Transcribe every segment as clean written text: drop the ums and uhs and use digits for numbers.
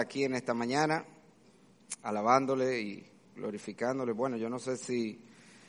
Aquí en esta mañana, alabándole y glorificándole. Bueno, yo no sé si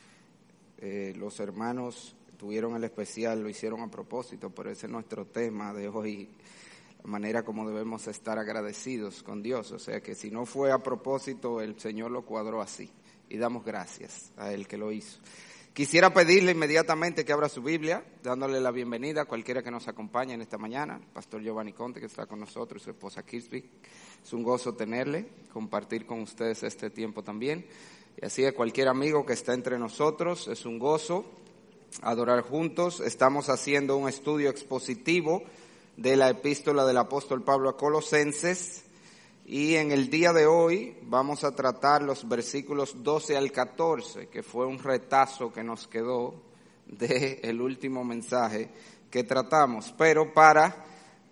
los hermanos tuvieron el especial, lo hicieron a propósito, pero ese es nuestro tema de hoy, la manera como debemos estar agradecidos con Dios. O sea que si no fue a propósito, el Señor lo cuadró así y damos gracias a Él que lo hizo. Quisiera pedirle inmediatamente que abra su Biblia, dándole la bienvenida a cualquiera que nos acompañe en esta mañana. Pastor Giovanni Conte, que está con nosotros, y su esposa Kirsty. Es un gozo tenerle, compartir con ustedes este tiempo también. Y así a cualquier amigo que está entre nosotros, es un gozo adorar juntos. Estamos haciendo un estudio expositivo de la epístola del apóstol Pablo a Colosenses. Y en el día de hoy vamos a tratar los versículos 12 al 14, que fue un retazo que nos quedó del último mensaje que tratamos. Pero para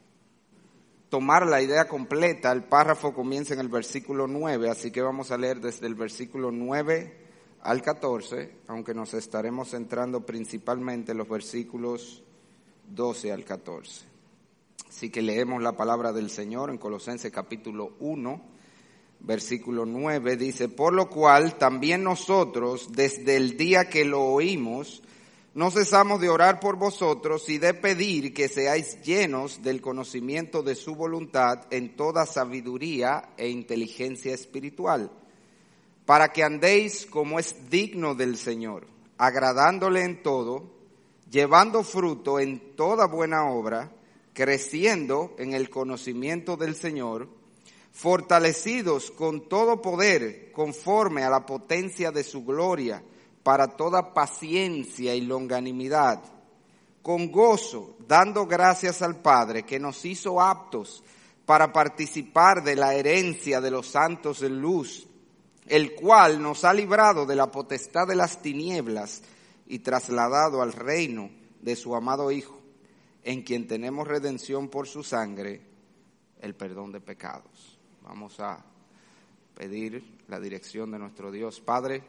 tomar la idea completa, el párrafo comienza en el versículo 9, así que vamos a leer desde el versículo 9 al 14, aunque nos estaremos centrando principalmente en los versículos 12 al 14. Así que leemos la palabra del Señor en Colosenses capítulo 1, versículo 9, dice: por lo cual también nosotros, desde el día que lo oímos, no cesamos de orar por vosotros y de pedir que seáis llenos del conocimiento de su voluntad en toda sabiduría e inteligencia espiritual, para que andéis como es digno del Señor, agradándole en todo, llevando fruto en toda buena obra, creciendo en el conocimiento del Señor, fortalecidos con todo poder conforme a la potencia de su gloria, para toda paciencia y longanimidad, con gozo, dando gracias al Padre que nos hizo aptos para participar de la herencia de los santos en luz, el cual nos ha librado de la potestad de las tinieblas y trasladado al reino de su amado Hijo, en quien tenemos redención por su sangre, el perdón de pecados. Vamos a pedir la dirección de nuestro Dios. Padre,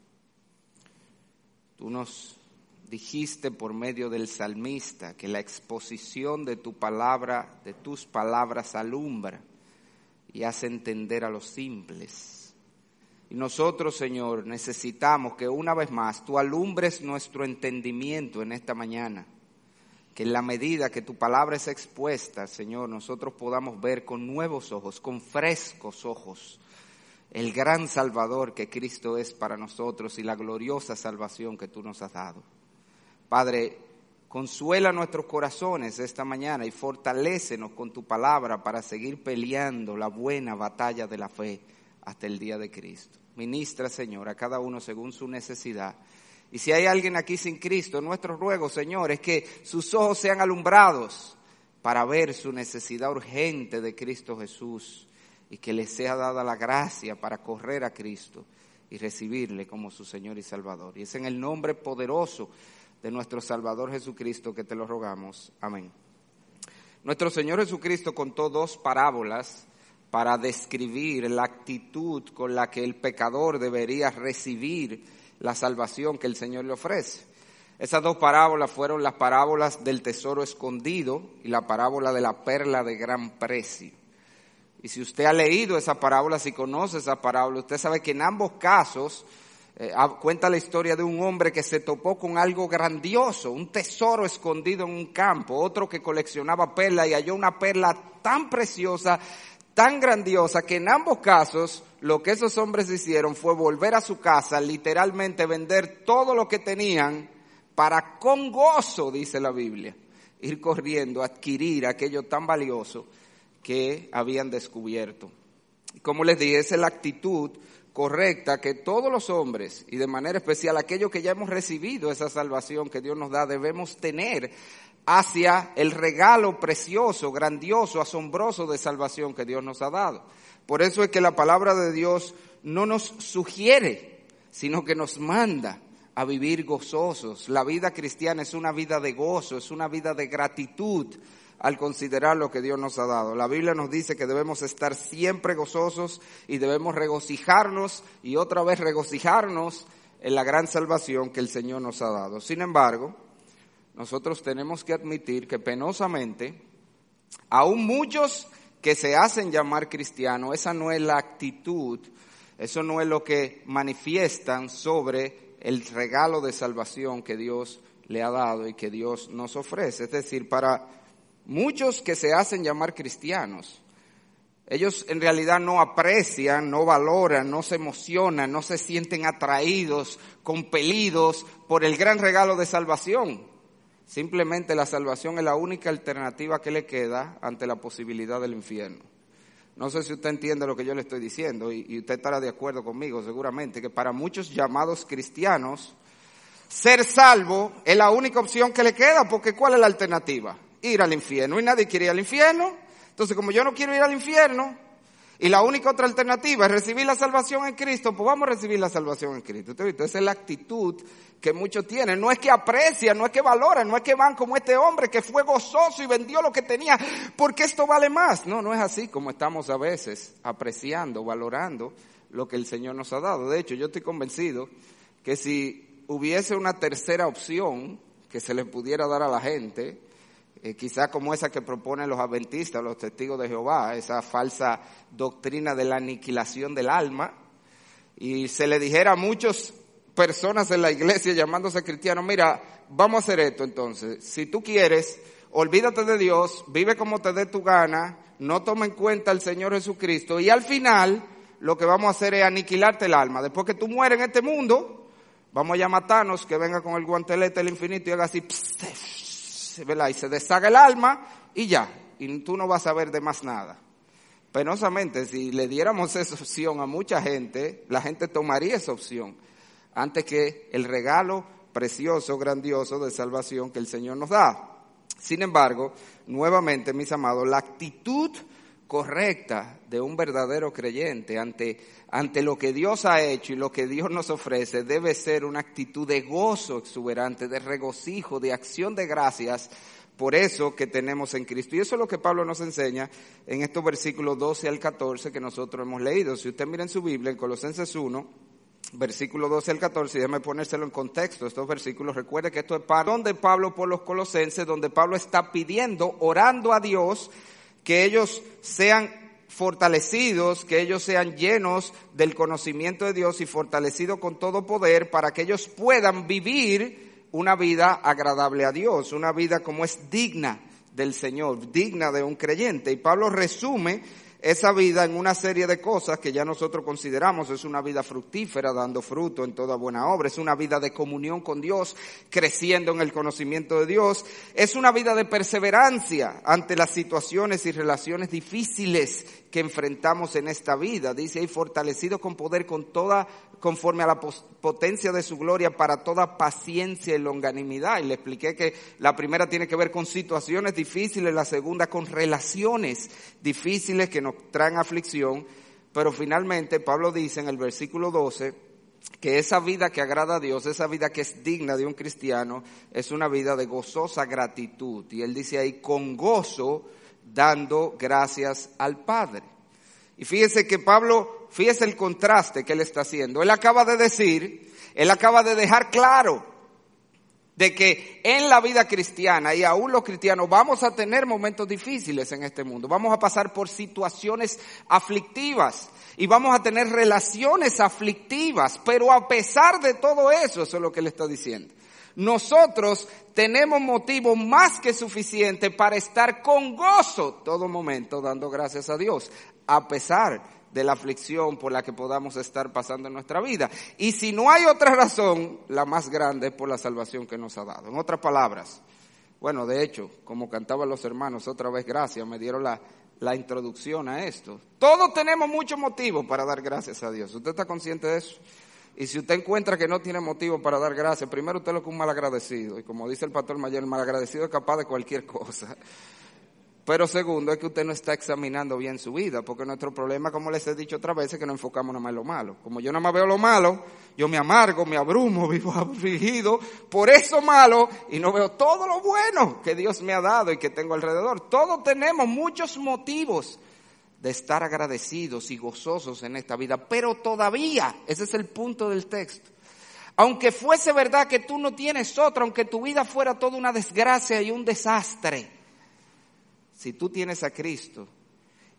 tú nos dijiste por medio del salmista que la exposición de tu palabra, de tus palabras, alumbra y hace entender a los simples. Y nosotros, Señor, necesitamos que una vez más tú alumbres nuestro entendimiento en esta mañana. Que en la medida que tu palabra es expuesta, Señor, nosotros podamos ver con nuevos ojos, con frescos ojos, el gran Salvador que Cristo es para nosotros y la gloriosa salvación que tú nos has dado. Padre, consuela nuestros corazones esta mañana y fortalécenos con tu palabra para seguir peleando la buena batalla de la fe hasta el día de Cristo. Ministra, Señor, a cada uno según su necesidad. Y si hay alguien aquí sin Cristo, nuestro ruego, Señor, es que sus ojos sean alumbrados para ver su necesidad urgente de Cristo Jesús y que les sea dada la gracia para correr a Cristo y recibirle como su Señor y Salvador. Y es en el nombre poderoso de nuestro Salvador Jesucristo que te lo rogamos. Amén. Nuestro Señor Jesucristo contó dos parábolas para describir la actitud con la que el pecador debería recibir la salvación que el Señor le ofrece. Esas dos parábolas fueron las parábolas del tesoro escondido y la parábola de la perla de gran precio. Y si usted ha leído esa parábola, si conoce esa parábola, usted sabe que en ambos casos cuenta la historia de un hombre que se topó con algo grandioso, un tesoro escondido en un campo, otro que coleccionaba perlas y halló una perla tan preciosa, tan grandiosa, que en ambos casos lo que esos hombres hicieron fue volver a su casa, literalmente vender todo lo que tenían para con gozo, dice la Biblia, ir corriendo a adquirir aquello tan valioso que habían descubierto. Como les dije, esa es la actitud correcta que todos los hombres, y de manera especial aquellos que ya hemos recibido esa salvación que Dios nos da, debemos tener hacia el regalo precioso, grandioso, asombroso de salvación que Dios nos ha dado. Por eso es que la palabra de Dios no nos sugiere, sino que nos manda a vivir gozosos. La vida cristiana es una vida de gozo, es una vida de gratitud al considerar lo que Dios nos ha dado. La Biblia nos dice que debemos estar siempre gozosos y debemos regocijarnos y otra vez regocijarnos en la gran salvación que el Señor nos ha dado. Sin embargo, nosotros tenemos que admitir que penosamente, aún muchos que se hacen llamar cristianos, esa no es la actitud, eso no es lo que manifiestan sobre el regalo de salvación que Dios le ha dado y que Dios nos ofrece. Es decir, para muchos que se hacen llamar cristianos, ellos en realidad no aprecian, no valoran, no se emocionan, no se sienten atraídos, compelidos por el gran regalo de salvación. Simplemente la salvación es la única alternativa que le queda ante la posibilidad del infierno. No sé si usted entiende lo que yo le estoy diciendo y usted estará de acuerdo conmigo seguramente, que para muchos llamados cristianos, ser salvo es la única opción que le queda, porque ¿cuál es la alternativa? Ir al infierno, y nadie quiere ir al infierno. Entonces, como yo no quiero ir al infierno, y la única otra alternativa es recibir la salvación en Cristo, pues vamos a recibir la salvación en Cristo. ¿Usted viste? Esa es la actitud que muchos tienen. No es que aprecian, no es que valoran, no es que van como este hombre que fue gozoso y vendió lo que tenía, porque esto vale más. No, no es así como estamos a veces apreciando, valorando lo que el Señor nos ha dado. De hecho, yo estoy convencido que si hubiese una tercera opción que se le pudiera dar a la gente, quizá como esa que proponen los adventistas, los testigos de Jehová, esa falsa doctrina de la aniquilación del alma, y se le dijera a muchas personas en la iglesia llamándose cristianos, mira, vamos a hacer esto entonces, si tú quieres, olvídate de Dios, vive como te dé tu gana, no toma en cuenta al Señor Jesucristo, y al final lo que vamos a hacer es aniquilarte el alma. Después que tú mueres en este mundo, vamos a matarnos, que venga con el guantelete del infinito y haga así, ¿verdad? Y se deshaga el alma y ya, y tú no vas a ver de más nada. Penosamente, si le diéramos esa opción a mucha gente, la gente tomaría esa opción antes que el regalo precioso, grandioso de salvación que el Señor nos da. Sin embargo, nuevamente, mis amados, la actitud correcta de un verdadero creyente ante lo que Dios ha hecho y lo que Dios nos ofrece debe ser una actitud de gozo exuberante, de regocijo, de acción de gracias por eso que tenemos en Cristo. Y eso es lo que Pablo nos enseña en estos versículos 12 al 14 que nosotros hemos leído. Si usted mira en su Biblia, en Colosenses 1, versículo 12 al 14, y déjame ponérselo en contexto, estos versículos, recuerde que esto es perdón de Pablo por los colosenses, donde Pablo está pidiendo, orando a Dios, que ellos sean fortalecidos, que ellos sean llenos del conocimiento de Dios y fortalecidos con todo poder para que ellos puedan vivir una vida agradable a Dios, una vida como es digna del Señor, digna de un creyente. Y Pablo resume esa vida en una serie de cosas que ya nosotros consideramos. Es una vida fructífera, dando fruto en toda buena obra. Es una vida de comunión con Dios, creciendo en el conocimiento de Dios. Es una vida de perseverancia ante las situaciones y relaciones difíciles que enfrentamos en esta vida. Dice ahí, fortalecido con poder, conforme a la potencia de su gloria, para toda paciencia y longanimidad. Y le expliqué que la primera tiene que ver con situaciones difíciles, la segunda con relaciones difíciles que nos traen aflicción, pero finalmente Pablo dice en el versículo 12 que esa vida que agrada a Dios, esa vida que es digna de un cristiano, es una vida de gozosa gratitud. Y él dice ahí, con gozo, dando gracias al Padre. Y fíjese que Pablo, fíjese el contraste que él está haciendo. Él acaba de decir, él acaba de dejar claro de que en la vida cristiana y aún los cristianos vamos a tener momentos difíciles en este mundo. Vamos a pasar por situaciones aflictivas y vamos a tener relaciones aflictivas. Pero a pesar de todo eso, eso es lo que él está diciendo, nosotros tenemos motivo más que suficiente para estar con gozo todo momento dando gracias a Dios, a pesar de la aflicción por la que podamos estar pasando en nuestra vida. Y si no hay otra razón, la más grande es por la salvación que nos ha dado. En otras palabras, bueno, de hecho, como cantaban los hermanos, otra vez gracias, me dieron la introducción a esto. Todos tenemos muchos motivos para dar gracias a Dios. ¿Usted está consciente de eso? Y si usted encuentra que no tiene motivo para dar gracias, primero usted es lo que es un malagradecido. Y como dice el pastor Mayer, el malagradecido es capaz de cualquier cosa. Pero segundo, es que usted no está examinando bien su vida, porque nuestro problema, como les he dicho otras veces, es que nos enfocamos nada más en lo malo. Como yo nada más veo lo malo, yo me amargo, me abrumo, vivo afligido por eso malo y no veo todo lo bueno que Dios me ha dado y que tengo alrededor. Todos tenemos muchos motivos de estar agradecidos y gozosos en esta vida, pero todavía, ese es el punto del texto, aunque fuese verdad que tú no tienes otra, aunque tu vida fuera toda una desgracia y un desastre, si tú tienes a Cristo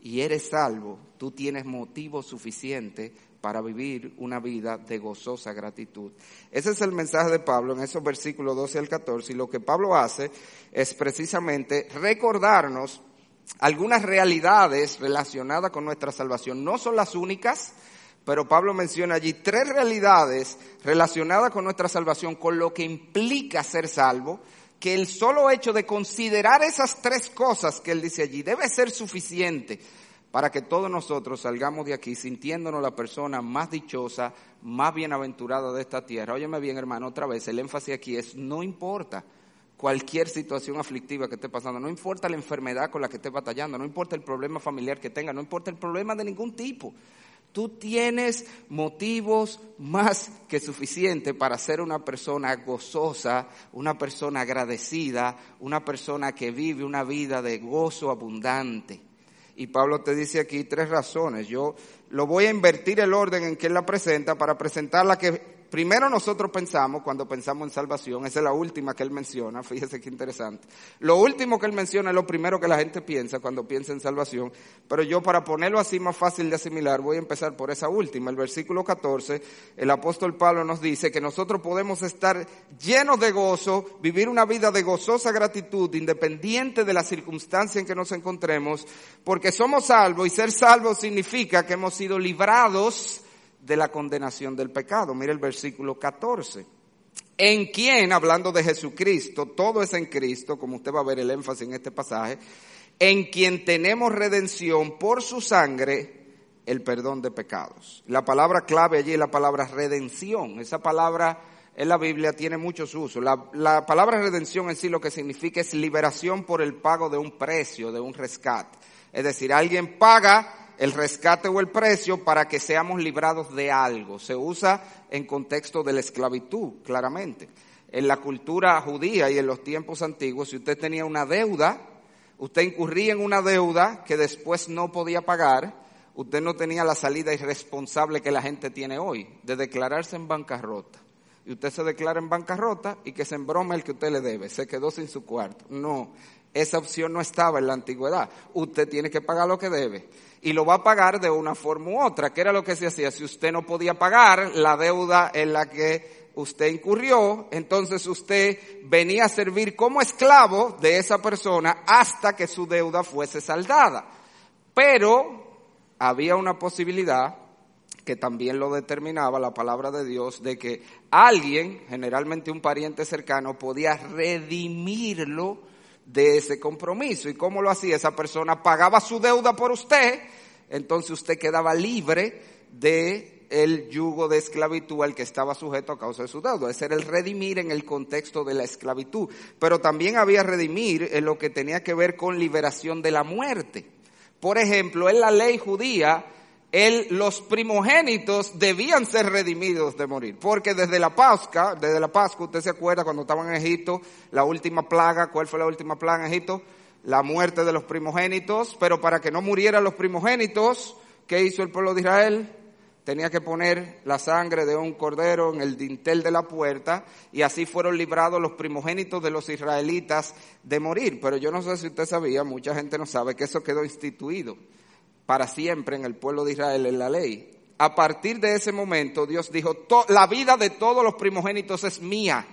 y eres salvo, tú tienes motivo suficiente para vivir una vida de gozosa gratitud. Ese es el mensaje de Pablo en esos versículos 12 al 14, y lo que Pablo hace es precisamente recordarnos algunas realidades relacionadas con nuestra salvación. No son las únicas, pero Pablo menciona allí 3 realidades relacionadas con nuestra salvación, con lo que implica ser salvo, que el solo hecho de considerar esas 3 cosas que él dice allí debe ser suficiente para que todos nosotros salgamos de aquí sintiéndonos la persona más dichosa, más bienaventurada de esta tierra. Óyeme bien, hermano, otra vez, el énfasis aquí es: no importa cualquier situación aflictiva que esté pasando, no importa la enfermedad con la que esté batallando, no importa el problema familiar que tenga, no importa el problema de ningún tipo. Tú tienes motivos más que suficientes para ser una persona gozosa, una persona agradecida, una persona que vive una vida de gozo abundante. Y Pablo te dice aquí 3 razones. Yo lo voy a invertir el orden en que él la presenta para presentar la que primero nosotros pensamos cuando pensamos en salvación. Esa es la última que él menciona, fíjese qué interesante. Lo último que él menciona es lo primero que la gente piensa cuando piensa en salvación, pero yo, para ponerlo así más fácil de asimilar, voy a empezar por esa última. El versículo 14, el apóstol Pablo nos dice que nosotros podemos estar llenos de gozo, vivir una vida de gozosa gratitud, independiente de la circunstancia en que nos encontremos, porque somos salvos, y ser salvos significa que hemos sido librados de la condenación del pecado. Mira el versículo 14. En quien, hablando de Jesucristo, todo es en Cristo, como usted va a ver el énfasis en este pasaje, en quien tenemos redención por su sangre, el perdón de pecados. La palabra clave allí es la palabra redención. Esa palabra en la Biblia tiene muchos usos. La palabra redención en sí lo que significa es liberación por el pago de un precio, de un rescate. Es decir, alguien paga el rescate o el precio para que seamos librados de algo. Se usa en contexto de la esclavitud, claramente. En la cultura judía y en los tiempos antiguos, si usted tenía una deuda, usted incurría en una deuda que después no podía pagar, usted no tenía la salida irresponsable que la gente tiene hoy, de declararse en bancarrota. Y usted se declara en bancarrota y que se embrome el que usted le debe, se quedó sin su cuarto. No, esa opción no estaba en la antigüedad. Usted tiene que pagar lo que debe. Y lo va a pagar de una forma u otra, que era lo que se hacía. Si usted no podía pagar la deuda en la que usted incurrió, entonces usted venía a servir como esclavo de esa persona hasta que su deuda fuese saldada. Pero había una posibilidad, que también lo determinaba la palabra de Dios, de que alguien, generalmente un pariente cercano, podía redimirlo de ese compromiso. ¿Y cómo lo hacía? Esa persona pagaba su deuda por usted, entonces usted quedaba libre de el yugo de esclavitud al que estaba sujeto a causa de su deuda. Ese era el redimir en el contexto de la esclavitud. Pero también había redimir en lo que tenía que ver con liberación de la muerte. Por ejemplo, en la ley judía, los primogénitos debían ser redimidos de morir, porque desde la Pascua, usted se acuerda cuando estaban en Egipto, la última plaga, ¿cuál fue la última plaga en Egipto? La muerte de los primogénitos. Pero para que no murieran los primogénitos, ¿qué hizo el pueblo de Israel? Tenía que poner la sangre de un cordero en el dintel de la puerta, y así fueron librados los primogénitos de los israelitas de morir. Pero yo no sé si usted sabía, mucha gente no sabe, que eso quedó instituido para siempre en el pueblo de Israel en la ley. A partir de ese momento Dios dijo, la vida de todos los primogénitos es mía.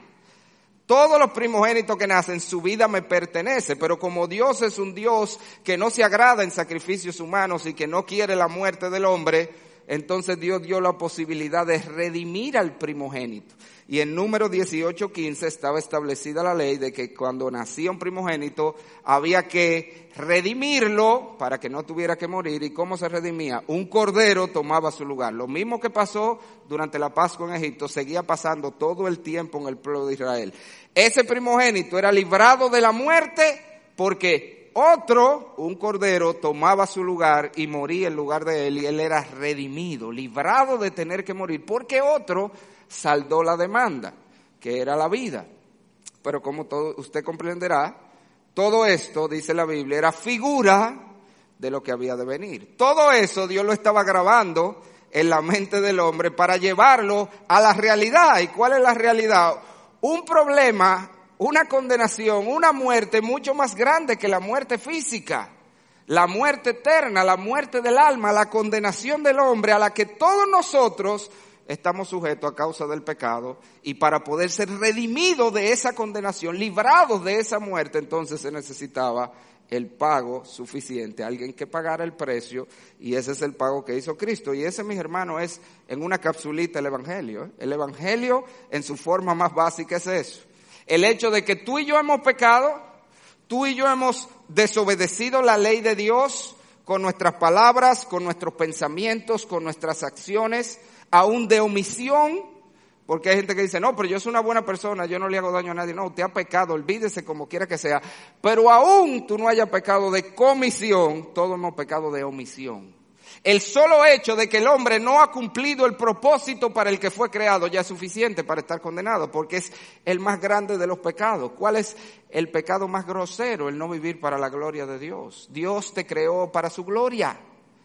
Todos los primogénitos que nacen, su vida me pertenece. Pero como Dios es un Dios que no se agrada en sacrificios humanos y que no quiere la muerte del hombre, entonces Dios dio la posibilidad de redimir al primogénito. Y en Números 18:15 estaba establecida la ley de que cuando nacía un primogénito había que redimirlo para que no tuviera que morir. ¿Y cómo se redimía? Un cordero tomaba su lugar. Lo mismo que pasó durante la Pascua en Egipto, seguía pasando todo el tiempo en el pueblo de Israel. Ese primogénito era librado de la muerte porque otro, un cordero, tomaba su lugar y moría en lugar de él, y él era redimido, librado de tener que morir, porque otro saldó la demanda, que era la vida. Pero como usted comprenderá, todo esto, dice la Biblia, era figura de lo que había de venir. Todo eso Dios lo estaba grabando en la mente del hombre para llevarlo a la realidad. ¿Y cuál es la realidad? Un problema, una condenación, una muerte mucho más grande que la muerte física. la muerte eterna, la muerte del alma, la condenación del hombre a la que todos nosotros estamos sujetos a causa del pecado, y para poder ser redimidos de esa condenación, librados de esa muerte, entonces se necesitaba el pago suficiente, alguien que pagara el precio, y ese es el pago que hizo Cristo. Y ese, mis hermanos, es en una capsulita el Evangelio. El Evangelio en su forma más básica es eso. El hecho de que tú y yo hemos pecado, tú y yo hemos desobedecido la ley de Dios con nuestras palabras, con nuestros pensamientos, con nuestras acciones, aún de omisión. Porque hay gente que dice, no, pero yo soy una buena persona, yo no le hago daño a nadie. No, usted ha pecado, olvídese como quiera que sea. Pero aún tú no hayas pecado de comisión, todos hemos pecado de omisión. El solo hecho de que el hombre no ha cumplido el propósito para el que fue creado ya es suficiente para estar condenado, porque es el más grande de los pecados. ¿Cuál es el pecado más grosero? El no vivir para la gloria de Dios. Dios te creó para su gloria.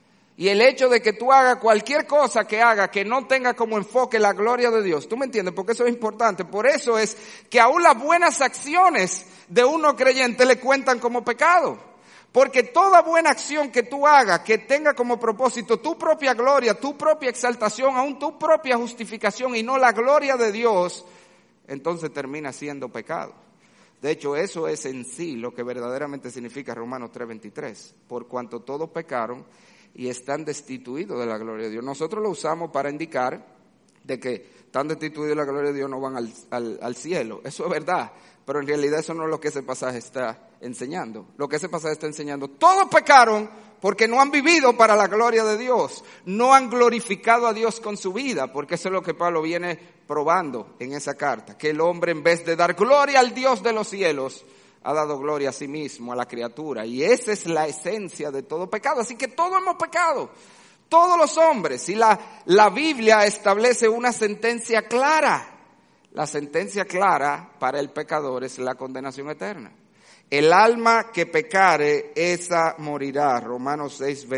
Y el hecho de que tú hagas cualquier cosa que haga que no tenga como enfoque la gloria de Dios, ¿tú me entiendes? Porque eso es importante. Por eso es que aún las buenas acciones de uno creyente le cuentan como pecado. Porque toda buena acción que tú hagas que tenga como propósito tu propia gloria, tu propia exaltación, aún tu propia justificación y no la gloria de Dios, entonces termina siendo pecado. De hecho, eso es en sí lo que verdaderamente significa Romanos 3:23. Por cuanto todos pecaron y están destituidos de la gloria de Dios. Nosotros lo usamos para indicar de que están destituidos de la gloria de Dios, no van al cielo. Eso es verdad, pero en realidad eso no es lo que ese pasaje está enseñando. Lo que ese pasaje está enseñando, todos pecaron porque no han vivido para la gloria de Dios. No han glorificado a Dios con su vida, porque eso es lo que Pablo viene probando en esa carta. Que el hombre, en vez de dar gloria al Dios de los cielos, ha dado gloria a sí mismo, a la criatura. Y esa es la esencia de todo pecado. Así que todos hemos pecado, todos los hombres. Y la Biblia establece una sentencia clara. La sentencia clara para el pecador es la condenación eterna. El alma que pecare, esa morirá. Romanos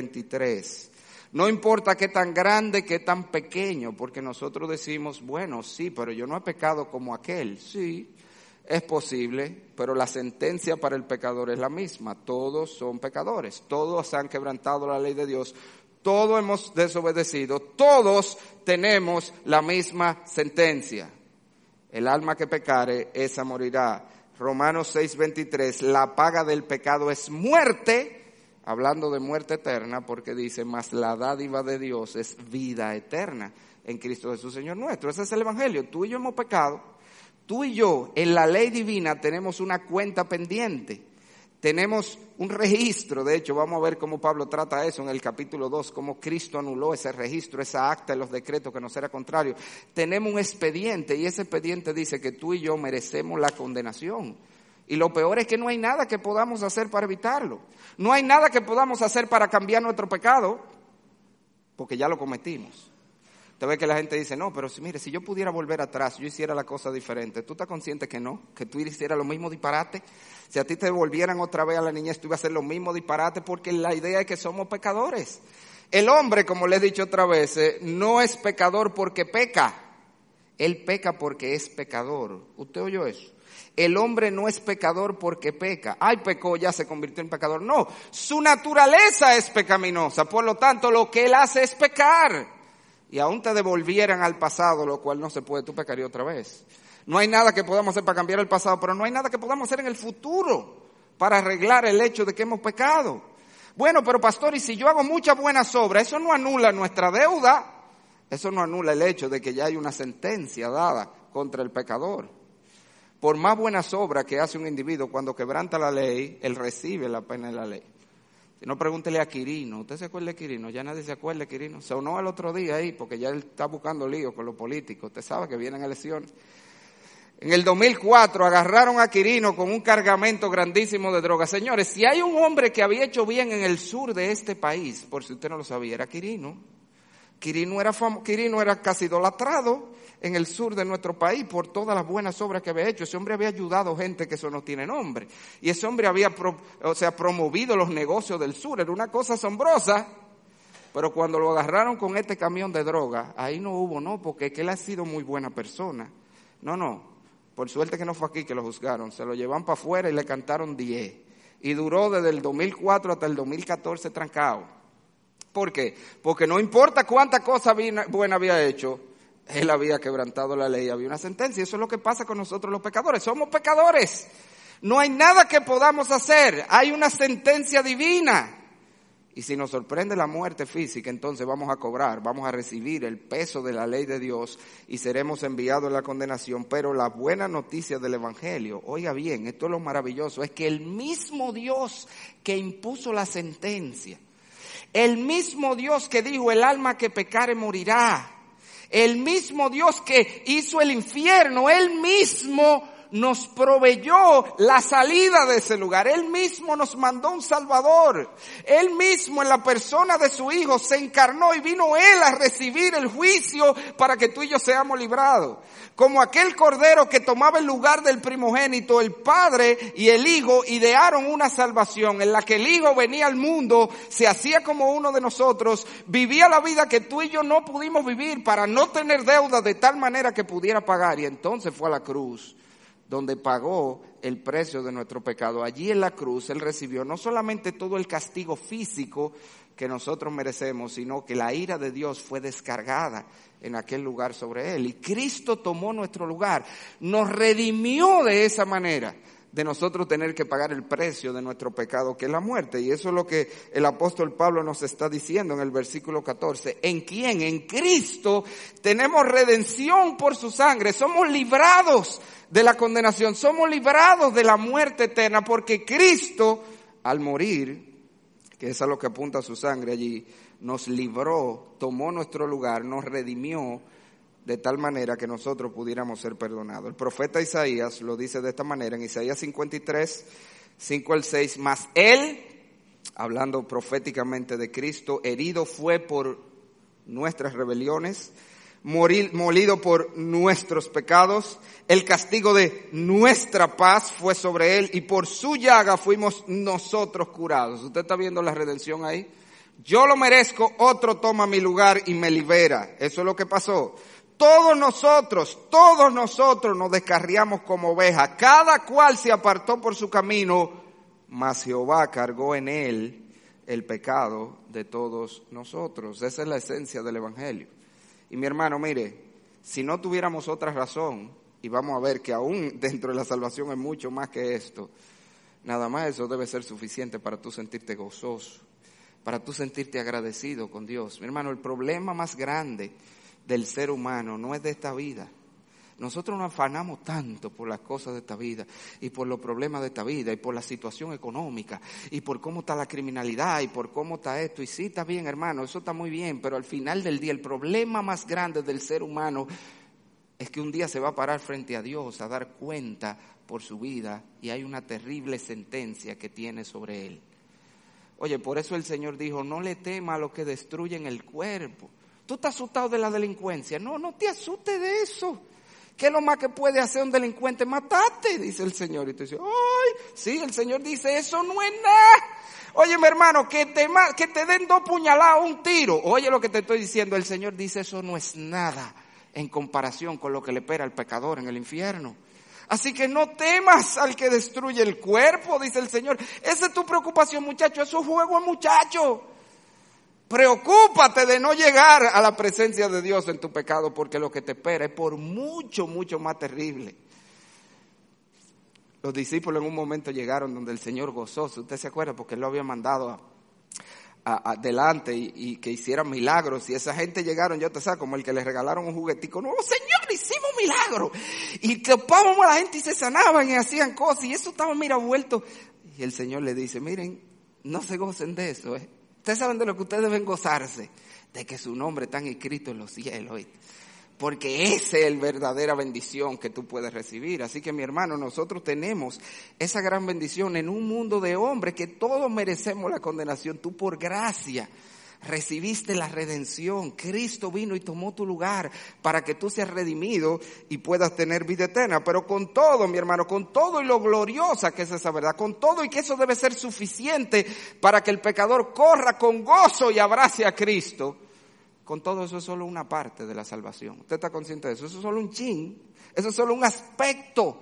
6:23. No importa qué tan grande, qué tan pequeño, porque nosotros decimos, bueno, sí, pero yo no he pecado como aquel. Sí, es posible, pero la sentencia para el pecador es la misma. Todos son pecadores, todos han quebrantado la ley de Dios, todos hemos desobedecido, todos tenemos la misma sentencia. El alma que pecare, esa morirá. Romanos 6:23, la paga del pecado es muerte, hablando de muerte eterna, porque dice, mas la dádiva de Dios es vida eterna en Cristo Jesús Señor nuestro. Ese es el Evangelio. Tú y yo hemos pecado. Tú y yo, en la ley divina, tenemos una cuenta pendiente, tenemos un registro. De hecho, vamos a ver cómo Pablo trata eso en el capítulo 2, cómo Cristo anuló ese registro, esa acta en los decretos que nos era contrario. Tenemos un expediente, y ese expediente dice que tú y yo merecemos la condenación. Y lo peor es que no hay nada que podamos hacer para evitarlo. No hay nada que podamos hacer para cambiar nuestro pecado, porque ya lo cometimos. Te ves que la gente dice, no, pero mire, si yo pudiera volver atrás, yo hiciera la cosa diferente. ¿Tú estás consciente que no? Que tú hicieras lo mismo disparate. Si a ti te devolvieran otra vez a la niñez, tú ibas a hacer lo mismo disparate, porque la idea es que somos pecadores. El hombre, como le he dicho otra vez, no es pecador porque peca. Él peca porque es pecador. ¿Usted oyó eso? El hombre no es pecador porque peca. Ay, pecó, ya se convirtió en pecador. No, su naturaleza es pecaminosa. Por lo tanto, lo que él hace es pecar. Y aún te devolvieran al pasado, lo cual no se puede, tú pecarías otra vez. No hay nada que podamos hacer para cambiar el pasado, pero no hay nada que podamos hacer en el futuro para arreglar el hecho de que hemos pecado. Bueno, pero pastor, y si yo hago muchas buenas obras, eso no anula nuestra deuda, eso no anula el hecho de que ya hay una sentencia dada contra el pecador. Por más buenas obras que hace un individuo, cuando quebranta la ley, él recibe la pena de la ley. Si no, pregúntele a Quirino. ¿Usted se acuerda de Quirino? Ya nadie se acuerda de Quirino. Sonó el otro día ahí porque ya él está buscando líos con los políticos. Usted sabe que vienen elecciones. En el 2004 agarraron a Quirino con un cargamento grandísimo de drogas. Señores, si hay un hombre que había hecho bien en el sur de este país, por si usted no lo sabía, era Quirino. Quirino era casi idolatrado en el sur de nuestro país por todas las buenas obras que había hecho. Ese hombre había ayudado gente que eso no tiene nombre. Y ese hombre había promovido los negocios del sur. Era una cosa asombrosa. Pero cuando lo agarraron con este camión de droga, ahí no hubo, no, porque es que él ha sido muy buena persona. No. Por suerte que no fue aquí que lo juzgaron. Se lo llevan para afuera y le cantaron 10. y duró desde el 2004 hasta el 2014 trancado. ¿Por qué? Porque no importa cuánta cosa buena había hecho, él había quebrantado la ley, había una sentencia. Eso es lo que pasa con nosotros los pecadores. Somos pecadores. No hay nada que podamos hacer. Hay una sentencia divina. Y si nos sorprende la muerte física, entonces vamos a cobrar, vamos a recibir el peso de la ley de Dios y seremos enviados a la condenación. Pero la buena noticia del Evangelio, oiga bien, esto es lo maravilloso, es que el mismo Dios que impuso la sentencia, el mismo Dios que dijo el alma que pecare morirá, el mismo Dios que hizo el infierno, Él mismo nos proveyó la salida de ese lugar. Él mismo nos mandó un Salvador. Él mismo en la persona de su Hijo se encarnó y vino Él a recibir el juicio para que tú y yo seamos librados. Como aquel cordero que tomaba el lugar del primogénito, el Padre y el Hijo idearon una salvación en la que el Hijo venía al mundo, se hacía como uno de nosotros, vivía la vida que tú y yo no pudimos vivir para no tener deuda de tal manera que pudiera pagar. Y entonces fue a la cruz, donde pagó el precio de nuestro pecado. Allí en la cruz Él recibió no solamente todo el castigo físico que nosotros merecemos, sino que la ira de Dios fue descargada en aquel lugar sobre Él. Y Cristo tomó nuestro lugar, nos redimió de esa manera, de nosotros tener que pagar el precio de nuestro pecado, que es la muerte. Y eso es lo que el apóstol Pablo nos está diciendo en el versículo 14. ¿En quién? En Cristo tenemos redención por su sangre. Somos librados de la condenación, somos librados de la muerte eterna, porque Cristo, al morir, que es a lo que apunta su sangre allí, nos libró, tomó nuestro lugar, nos redimió de tal manera que nosotros pudiéramos ser perdonados. El profeta Isaías lo dice de esta manera en Isaías 53, 5 al 6, mas Él, hablando proféticamente de Cristo, herido fue por nuestras rebeliones, molido por nuestros pecados, el castigo de nuestra paz fue sobre Él y por su llaga fuimos nosotros curados. ¿Usted está viendo la redención ahí? Yo lo merezco, otro toma mi lugar y me libera. Eso es lo que pasó. Todos nosotros nos descarriamos como ovejas, cada cual se apartó por su camino, mas Jehová cargó en Él el pecado de todos nosotros. Esa es la esencia del Evangelio. Y mi hermano, mire, si no tuviéramos otra razón, y vamos a ver que aún dentro de la salvación hay mucho más que esto, nada más eso debe ser suficiente para tú sentirte gozoso, para tú sentirte agradecido con Dios. Mi hermano, el problema más grande del ser humano no es de esta vida. Nosotros nos afanamos tanto por las cosas de esta vida y por los problemas de esta vida y por la situación económica y por cómo está la criminalidad y por cómo está esto. Y sí, está bien, hermano, eso está muy bien, pero al final del día el problema más grande del ser humano es que un día se va a parar frente a Dios a dar cuenta por su vida y hay una terrible sentencia que tiene sobre él. Oye, por eso el Señor dijo, no le tema a los que destruyen el cuerpo. ¿Tú estás asustado de la delincuencia? No, no te asustes de eso. ¿Qué es lo más que puede hacer un delincuente? Matarte, dice el Señor. Y tú dices, ¡ay! Sí, el Señor dice, eso no es nada. Oye, mi hermano, que te den 2 puñaladas, un tiro. Oye lo que te estoy diciendo, el Señor dice, eso no es nada en comparación con lo que le espera al pecador en el infierno. Así que no temas al que destruye el cuerpo, dice el Señor. Esa es tu preocupación, muchacho, eso es juego, muchacho. Preocúpate de no llegar a la presencia de Dios en tu pecado, porque lo que te espera es por mucho, mucho más terrible. Los discípulos en un momento llegaron donde el Señor gozoso, usted se acuerda, porque Él lo había mandado adelante y que hicieran milagros, y esa gente llegaron, yo te sé, como el que les regalaron un juguetico nuevo, Señor, hicimos milagros, y topábamos a la gente y se sanaban y hacían cosas, y eso estaba, mira, vuelto, y el Señor le dice, miren, no se gocen de eso, Ustedes saben de lo que ustedes deben gozarse, de que su nombre está escrito en los cielos, porque esa es la verdadera bendición que tú puedes recibir. Así que mi hermano, nosotros tenemos esa gran bendición en un mundo de hombres que todos merecemos la condenación. Tú por gracia recibiste la redención. Cristo vino y tomó tu lugar para que tú seas redimido y puedas tener vida eterna. Pero con todo, mi hermano, con todo y lo gloriosa que es esa verdad, con todo y que eso debe ser suficiente para que el pecador corra con gozo y abrace a Cristo, con todo eso es solo una parte de la salvación. ¿Usted está consciente de eso? Eso es solo un chin, eso es solo un aspecto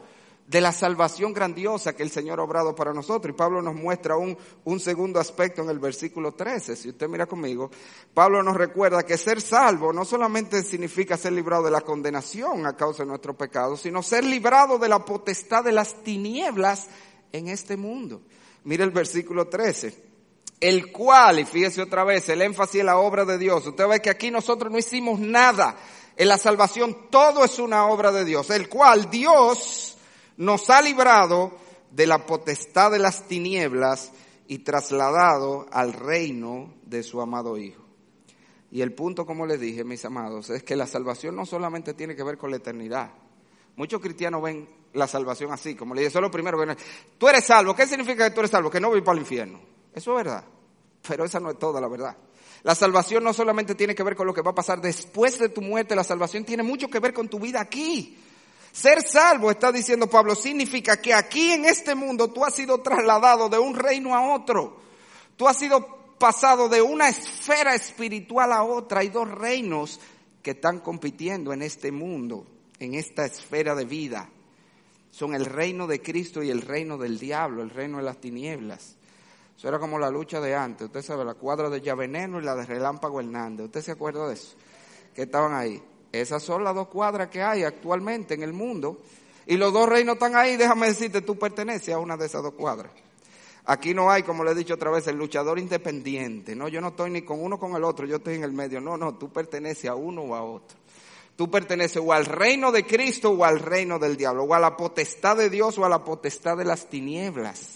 de la salvación grandiosa que el Señor ha obrado para nosotros. Y Pablo nos muestra un segundo aspecto en el versículo 13. Si usted mira conmigo, Pablo nos recuerda que ser salvo no solamente significa ser librado de la condenación a causa de nuestros pecados, sino ser librado de la potestad de las tinieblas en este mundo. Mire el versículo 13. El cual, y fíjese otra vez, el énfasis en la obra de Dios. Usted ve que aquí nosotros no hicimos nada. En la salvación todo es una obra de Dios. El cual Dios nos ha librado de la potestad de las tinieblas y trasladado al reino de su amado Hijo. Y el punto, como les dije, mis amados, es que la salvación no solamente tiene que ver con la eternidad. Muchos cristianos ven la salvación así, como le dije, eso es lo primero que... Tú eres salvo. ¿Qué significa que tú eres salvo? Que no voy para el infierno. Eso es verdad, pero esa no es toda la verdad. La salvación no solamente tiene que ver con lo que va a pasar después de tu muerte, la salvación tiene mucho que ver con tu vida aquí. Ser salvo, está diciendo Pablo, significa que aquí en este mundo tú has sido trasladado de un reino a otro. Tú has sido pasado de una esfera espiritual a otra. Hay dos reinos que están compitiendo en este mundo, en esta esfera de vida. Son el reino de Cristo y el reino del diablo, el reino de las tinieblas. Eso era como la lucha de antes. Usted sabe, la cuadra de Llaveneno y la de Relámpago Hernández. ¿Usted se acuerda de eso? Que estaban ahí. Esas son las dos cuadras que hay actualmente en el mundo. Y los dos reinos están ahí. Déjame decirte, tú perteneces a una de esas dos cuadras. Aquí no hay, como le he dicho otra vez, el luchador independiente. No, yo no estoy ni con uno con el otro, yo estoy en el medio. No, tú perteneces a uno o a otro. Tú perteneces o al reino de Cristo o al reino del diablo. O a la potestad de Dios o a la potestad de las tinieblas.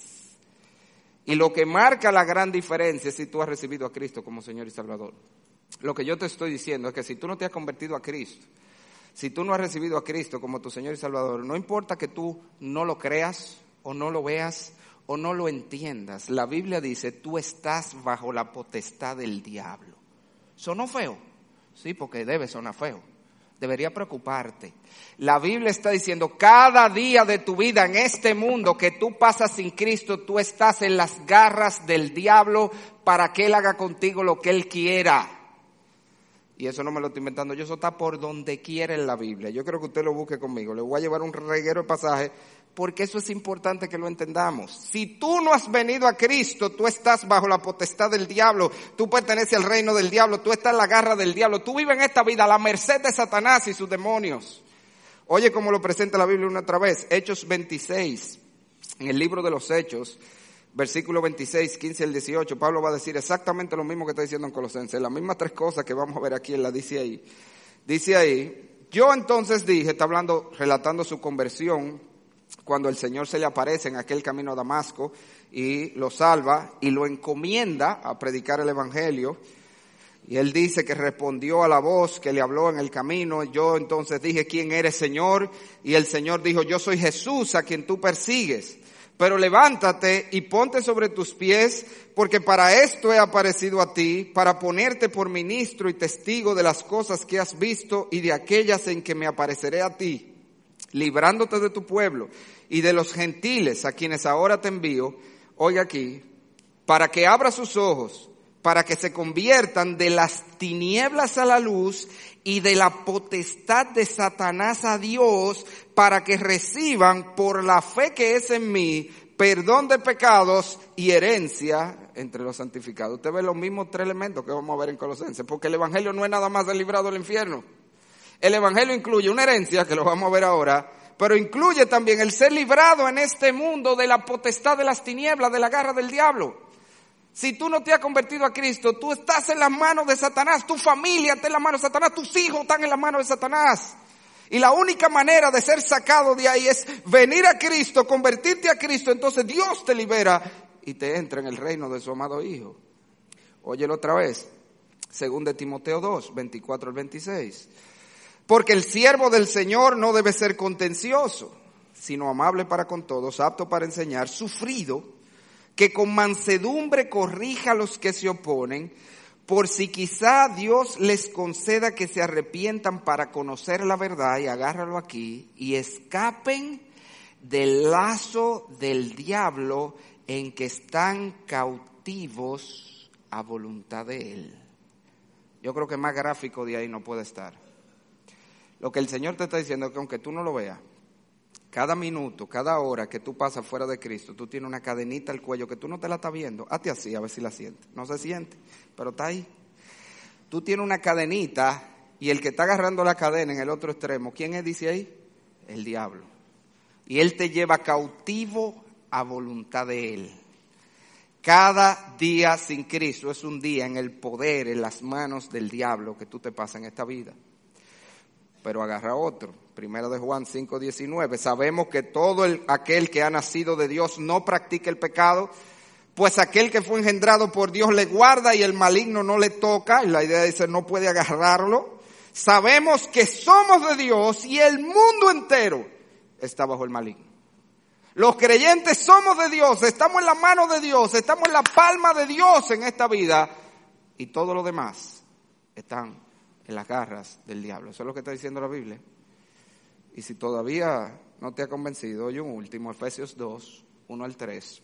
Y lo que marca la gran diferencia es si tú has recibido a Cristo como Señor y Salvador. Lo que yo te estoy diciendo es que si tú no te has convertido a Cristo, si tú no has recibido a Cristo como tu Señor y Salvador, no importa que tú no lo creas o no lo veas o no lo entiendas, la Biblia dice, tú estás bajo la potestad del diablo. ¿Sonó feo? Sí, porque debe sonar feo. Debería preocuparte. La Biblia está diciendo, cada día de tu vida en este mundo que tú pasas sin Cristo, tú estás en las garras del diablo para que Él haga contigo lo que Él quiera. Y eso no me lo estoy inventando yo, eso está por donde quiera en la Biblia. Yo creo que usted lo busque conmigo. Le voy a llevar un reguero de pasajes porque eso es importante que lo entendamos. Si tú no has venido a Cristo, tú estás bajo la potestad del diablo, tú perteneces al reino del diablo, tú estás en la garra del diablo, tú vives en esta vida a la merced de Satanás y sus demonios. Oye cómo lo presenta la Biblia una otra vez, Hechos 26, en el libro de los Hechos, versículo 26, 15 al 18, Pablo va a decir exactamente lo mismo que está diciendo en Colosenses, las mismas tres cosas que vamos a ver aquí, él las dice ahí. Dice ahí, yo entonces dije, está hablando, relatando su conversión, cuando el Señor se le aparece en aquel camino a Damasco y lo salva y lo encomienda a predicar el Evangelio. Y él dice que respondió a la voz que le habló en el camino. Yo entonces dije, ¿quién eres, Señor? Y el Señor dijo, yo soy Jesús a quien tú persigues. Pero levántate y ponte sobre tus pies, porque para esto he aparecido a ti, para ponerte por ministro y testigo de las cosas que has visto y de aquellas en que me apareceré a ti, librándote de tu pueblo y de los gentiles a quienes ahora te envío, oiga aquí, para que abra sus ojos, para que se conviertan de las tinieblas a la luz y de la potestad de Satanás a Dios, para que reciban por la fe que es en mí, perdón de pecados y herencia entre los santificados. Usted ve los mismos tres elementos que vamos a ver en Colosenses, porque el Evangelio no es nada más del librado del infierno. El Evangelio incluye una herencia, que lo vamos a ver ahora, pero incluye también el ser librado en este mundo de la potestad de las tinieblas, de la garra del diablo. Si tú no te has convertido a Cristo, tú estás en las manos de Satanás, tu familia está en las manos de Satanás, tus hijos están en las manos de Satanás. Y la única manera de ser sacado de ahí es venir a Cristo, convertirte a Cristo, entonces Dios te libera y te entra en el reino de su amado Hijo. Óyelo otra vez, 2 Timoteo 2, 24 al 26. Porque el siervo del Señor no debe ser contencioso, sino amable para con todos, apto para enseñar, sufrido, que con mansedumbre corrija a los que se oponen, por si quizá Dios les conceda que se arrepientan para conocer la verdad, y agárralo aquí, y escapen del lazo del diablo en que están cautivos a voluntad de él. Yo creo que más gráfico de ahí no puede estar. Lo que el Señor te está diciendo es que aunque tú no lo veas, Cada minuto, cada hora que tú pasas fuera de Cristo, tú tienes una cadenita al cuello que tú no te la estás viendo. Hazte así, a ver si la sientes. No se siente, pero está ahí. Tú tienes una cadenita y el que está agarrando la cadena en el otro extremo, ¿quién es? Dice ahí, el diablo. Y él te lleva cautivo a voluntad de él. Cada día sin Cristo es un día en el poder, en las manos del diablo que tú te pasas en esta vida. Pero agarra otro. Primero de Juan 5:19. Sabemos que todo aquel que ha nacido de Dios no practica el pecado, pues aquel que fue engendrado por Dios le guarda y el maligno no le toca. Y la idea dice, no puede agarrarlo. Sabemos que somos de Dios y el mundo entero está bajo el maligno. Los creyentes somos de Dios, estamos en la mano de Dios, estamos en la palma de Dios en esta vida. Y todo lo demás están en las garras del diablo. Eso es lo que está diciendo la Biblia. Y si todavía no te ha convencido, oye un último, Efesios 2, 1 al 3.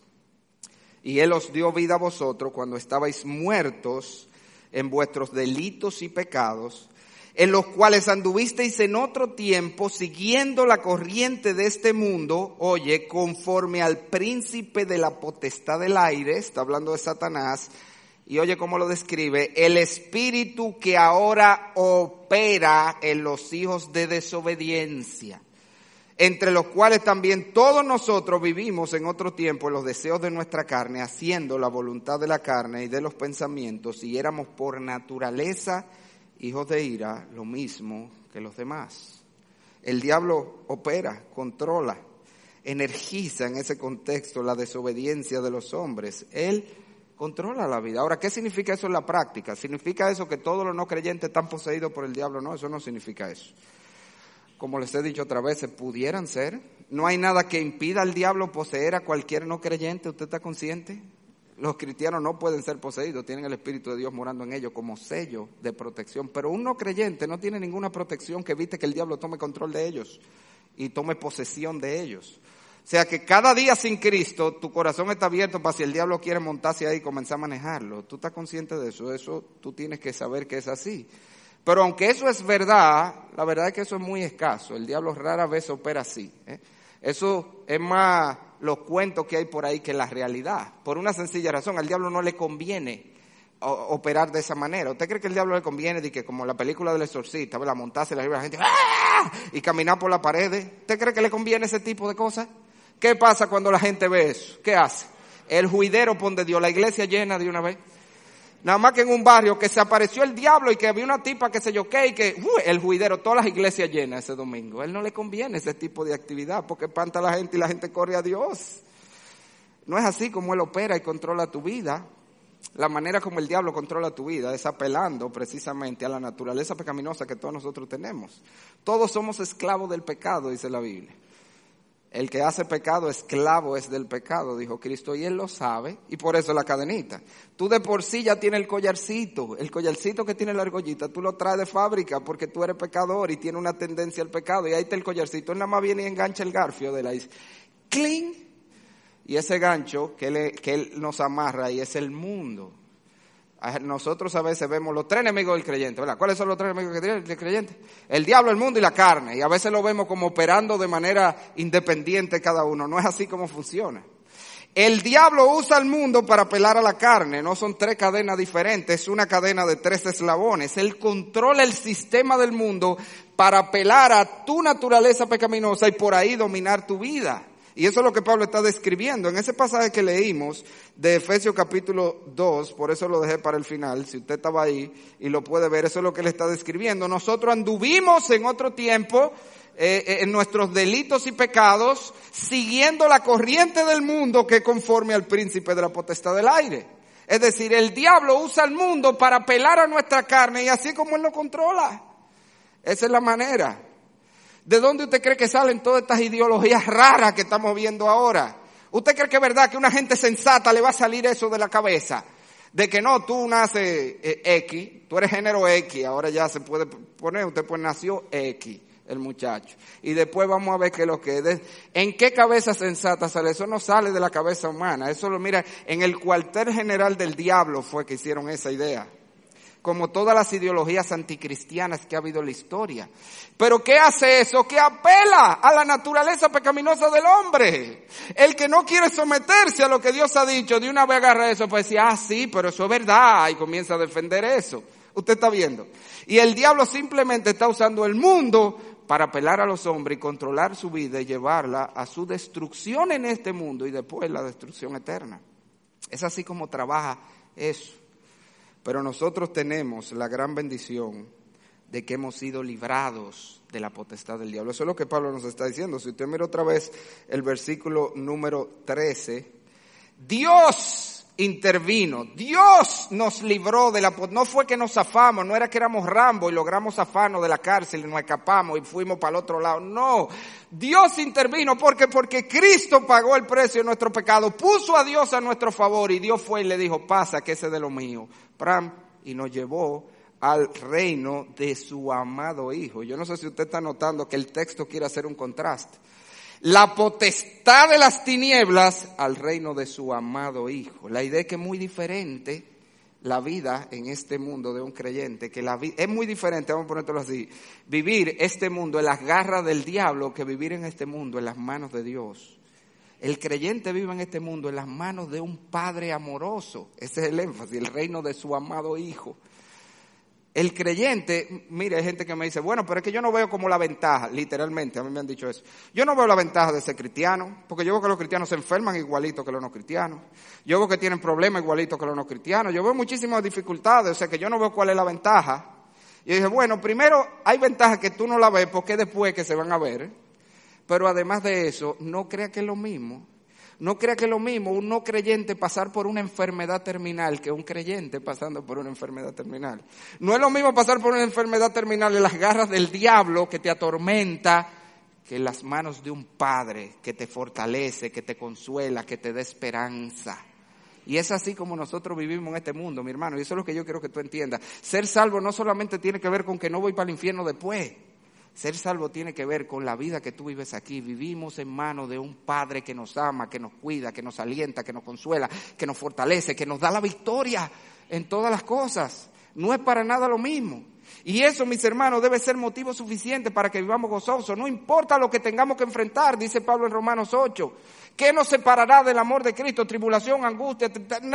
Y Él os dio vida a vosotros cuando estabais muertos en vuestros delitos y pecados, en los cuales anduvisteis en otro tiempo, siguiendo la corriente de este mundo, oye, conforme al príncipe de la potestad del aire, está hablando de Satanás, y oye cómo lo describe, el espíritu que ahora opera en los hijos de desobediencia, entre los cuales también todos nosotros vivimos en otro tiempo en los deseos de nuestra carne, haciendo la voluntad de la carne y de los pensamientos, y éramos por naturaleza hijos de ira, lo mismo que los demás. El diablo opera, controla, energiza en ese contexto la desobediencia de los hombres. Él controla la vida. Ahora, ¿qué significa eso en la práctica? ¿Significa eso que todos los no creyentes están poseídos por el diablo? No, eso no significa eso. Como les he dicho otra vez, pudieran ser. No hay nada que impida al diablo poseer a cualquier no creyente. ¿Usted está consciente? Los cristianos no pueden ser poseídos, tienen el Espíritu de Dios morando en ellos como sello de protección. Pero un no creyente no tiene ninguna protección que evite que el diablo tome control de ellos y tome posesión de ellos. O sea que cada día sin Cristo, tu corazón está abierto para si el diablo quiere montarse ahí y comenzar a manejarlo. ¿Tú estás consciente de eso? Eso tú tienes que saber que es así. Pero aunque eso es verdad, la verdad es que eso es muy escaso. El diablo rara vez opera así. Eso es más los cuentos que hay por ahí que la realidad. Por una sencilla razón, al diablo no le conviene operar de esa manera. ¿Usted cree que al diablo le conviene de que como la película del exorcista, ¿verdad? Montarse la gente ¡ah! Y caminar por la pared? ¿Usted cree que le conviene ese tipo de cosas? ¿Qué pasa cuando la gente ve eso? ¿Qué hace? El juidero pone Dios, la iglesia llena de una vez. Nada más que en un barrio que se apareció el diablo y que había una tipa que se yo qué y que el juidero, todas las iglesias llenas ese domingo. A él no le conviene ese tipo de actividad porque espanta a la gente y la gente corre a Dios. No es así como él opera y controla tu vida. La manera como el diablo controla tu vida es apelando precisamente a la naturaleza pecaminosa que todos nosotros tenemos. Todos somos esclavos del pecado, dice la Biblia. El que hace pecado, esclavo es del pecado, dijo Cristo, y él lo sabe, y por eso la cadenita. Tú de por sí ya tienes el collarcito que tiene la argollita, tú lo traes de fábrica porque tú eres pecador y tienes una tendencia al pecado, y ahí está el collarcito, él nada más viene y engancha el garfio de la isla. ¡Cling! Y ese gancho que él nos amarra y es el mundo. Nosotros a veces vemos los tres enemigos del creyente, ¿verdad? ¿Cuáles son los tres enemigos del creyente? El diablo, el mundo y la carne. Y a veces lo vemos como operando de manera independiente cada uno. No es así como funciona. El diablo usa el mundo para apelar a la carne. No son tres cadenas diferentes, es una cadena de 3 eslabones. Él controla el sistema del mundo para apelar a tu naturaleza pecaminosa y por ahí dominar tu vida. Y eso es lo que Pablo está describiendo. En ese pasaje que leímos de Efesios capítulo 2, por eso lo dejé para el final, si usted estaba ahí y lo puede ver, eso es lo que él está describiendo. Nosotros anduvimos en otro tiempo en nuestros delitos y pecados, siguiendo la corriente del mundo que es conforme al príncipe de la potestad del aire. Es decir, el diablo usa el mundo para apelar a nuestra carne y así como él lo controla. Esa es la manera. ¿De dónde usted cree que salen todas estas ideologías raras que estamos viendo ahora? ¿Usted cree que es verdad que una gente sensata le va a salir eso de la cabeza? De que no, tú naces X, tú eres género X, ahora ya se puede poner, usted pues nació X, el muchacho. Y después vamos a ver qué es lo que es. ¿En qué cabeza sensata sale? Eso no sale de la cabeza humana. Eso lo mira, en el cuartel general del diablo fue que hicieron esa idea. como todas las ideologías anticristianas que ha habido en la historia. Pero ¿qué hace eso? Que apela a la naturaleza pecaminosa del hombre. El que no quiere someterse a lo que Dios ha dicho, de una vez agarra eso, pues decir, sí, pero eso es verdad, y comienza a defender eso. Usted está viendo. Y el diablo simplemente está usando el mundo para apelar a los hombres y controlar su vida y llevarla a su destrucción en este mundo y después la destrucción eterna. Es así como trabaja eso. Pero nosotros tenemos la gran bendición de que hemos sido librados de la potestad del diablo. Eso es lo que Pablo nos está diciendo. Si usted mira otra vez el versículo número 13, Dios intervino, Dios nos libró de la potestad. No fue que nos zafamos, no era que éramos Rambo y logramos zafarnos de la cárcel y nos escapamos y fuimos para el otro lado. No, Dios intervino porque Cristo pagó el precio de nuestro pecado, puso a Dios a nuestro favor y Dios fue y le dijo, pasa que ese es de lo mío. Y nos llevó al reino de su amado Hijo. Yo no sé si usted está notando que el texto quiere hacer un contraste. La potestad de las tinieblas al reino de su amado Hijo. La idea es que es muy diferente la vida en este mundo de un creyente, que la vida es muy diferente, vamos a ponértelo así, vivir este mundo en las garras del diablo que vivir en este mundo en las manos de Dios. El creyente vive en este mundo en las manos de un Padre amoroso. Ese es el énfasis, el reino de su amado Hijo. El creyente, mire, hay gente que me dice, bueno, pero es que yo no veo como la ventaja, literalmente, a mí me han dicho eso. Yo no veo la ventaja de ser cristiano, porque yo veo que los cristianos se enferman igualito que los no cristianos. Yo veo que tienen problemas igualito que los no cristianos. Yo veo muchísimas dificultades, o sea que yo no veo cuál es la ventaja. Y yo dije, bueno, primero hay ventajas que tú no la ves porque después que se van a ver. Pero además de eso, no crea que es lo mismo. No crea que es lo mismo un no creyente pasar por una enfermedad terminal que un creyente pasando por una enfermedad terminal. No es lo mismo pasar por una enfermedad terminal en las garras del diablo que te atormenta que en las manos de un Padre que te fortalece, que te consuela, que te da esperanza. Y es así como nosotros vivimos en este mundo, mi hermano. Y eso es lo que yo quiero que tú entiendas. Ser salvo no solamente tiene que ver con que no voy para el infierno después. Ser salvo tiene que ver con la vida que tú vives aquí. Vivimos en manos de un Padre que nos ama, que nos cuida, que nos alienta, que nos consuela, que nos fortalece, que nos da la victoria en todas las cosas. No es para nada lo mismo. Y eso, mis hermanos, debe ser motivo suficiente para que vivamos gozosos. No importa lo que tengamos que enfrentar, dice Pablo en Romanos 8. ¿Qué nos separará del amor de Cristo? Tribulación, angustia,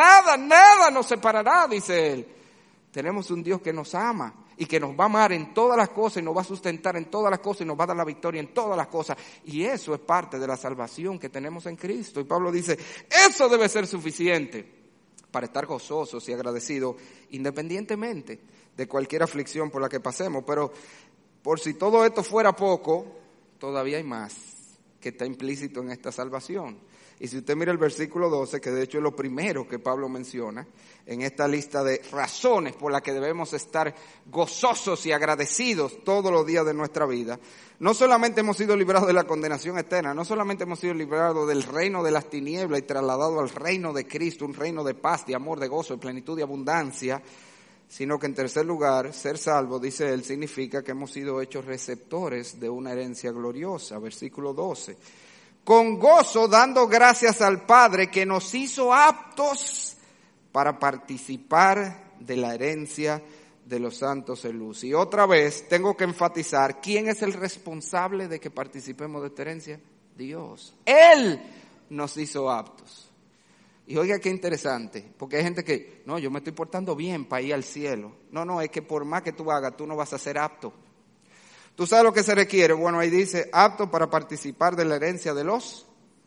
nada nos separará, dice él. Tenemos un Dios que nos ama y que nos va a amar en todas las cosas y nos va a sustentar en todas las cosas y nos va a dar la victoria en todas las cosas. Y eso es parte de la salvación que tenemos en Cristo. Y Pablo dice, eso debe ser suficiente para estar gozosos y agradecidos independientemente de cualquier aflicción por la que pasemos. Pero por si todo esto fuera poco, todavía hay más que está implícito en esta salvación. Y si usted mira el versículo 12, que de hecho es lo primero que Pablo menciona en esta lista de razones por las que debemos estar gozosos y agradecidos todos los días de nuestra vida, no solamente hemos sido librados de la condenación eterna, no solamente hemos sido librados del reino de las tinieblas y trasladados al reino de Cristo, un reino de paz, de amor, de gozo, de plenitud y abundancia, sino que en tercer lugar, ser salvo, dice él, significa que hemos sido hechos receptores de una herencia gloriosa. Versículo 12. Con gozo dando gracias al Padre que nos hizo aptos para participar de la herencia de los santos en luz. Y otra vez tengo que enfatizar, ¿quién es el responsable de que participemos de esta herencia? Dios. Él nos hizo aptos. Y oiga qué interesante, porque hay gente que, no, yo me estoy portando bien para ir al cielo. No, es que por más que tú hagas, tú no vas a ser apto. ¿Tú sabes lo que se requiere? Bueno, ahí dice, apto para participar de la herencia de los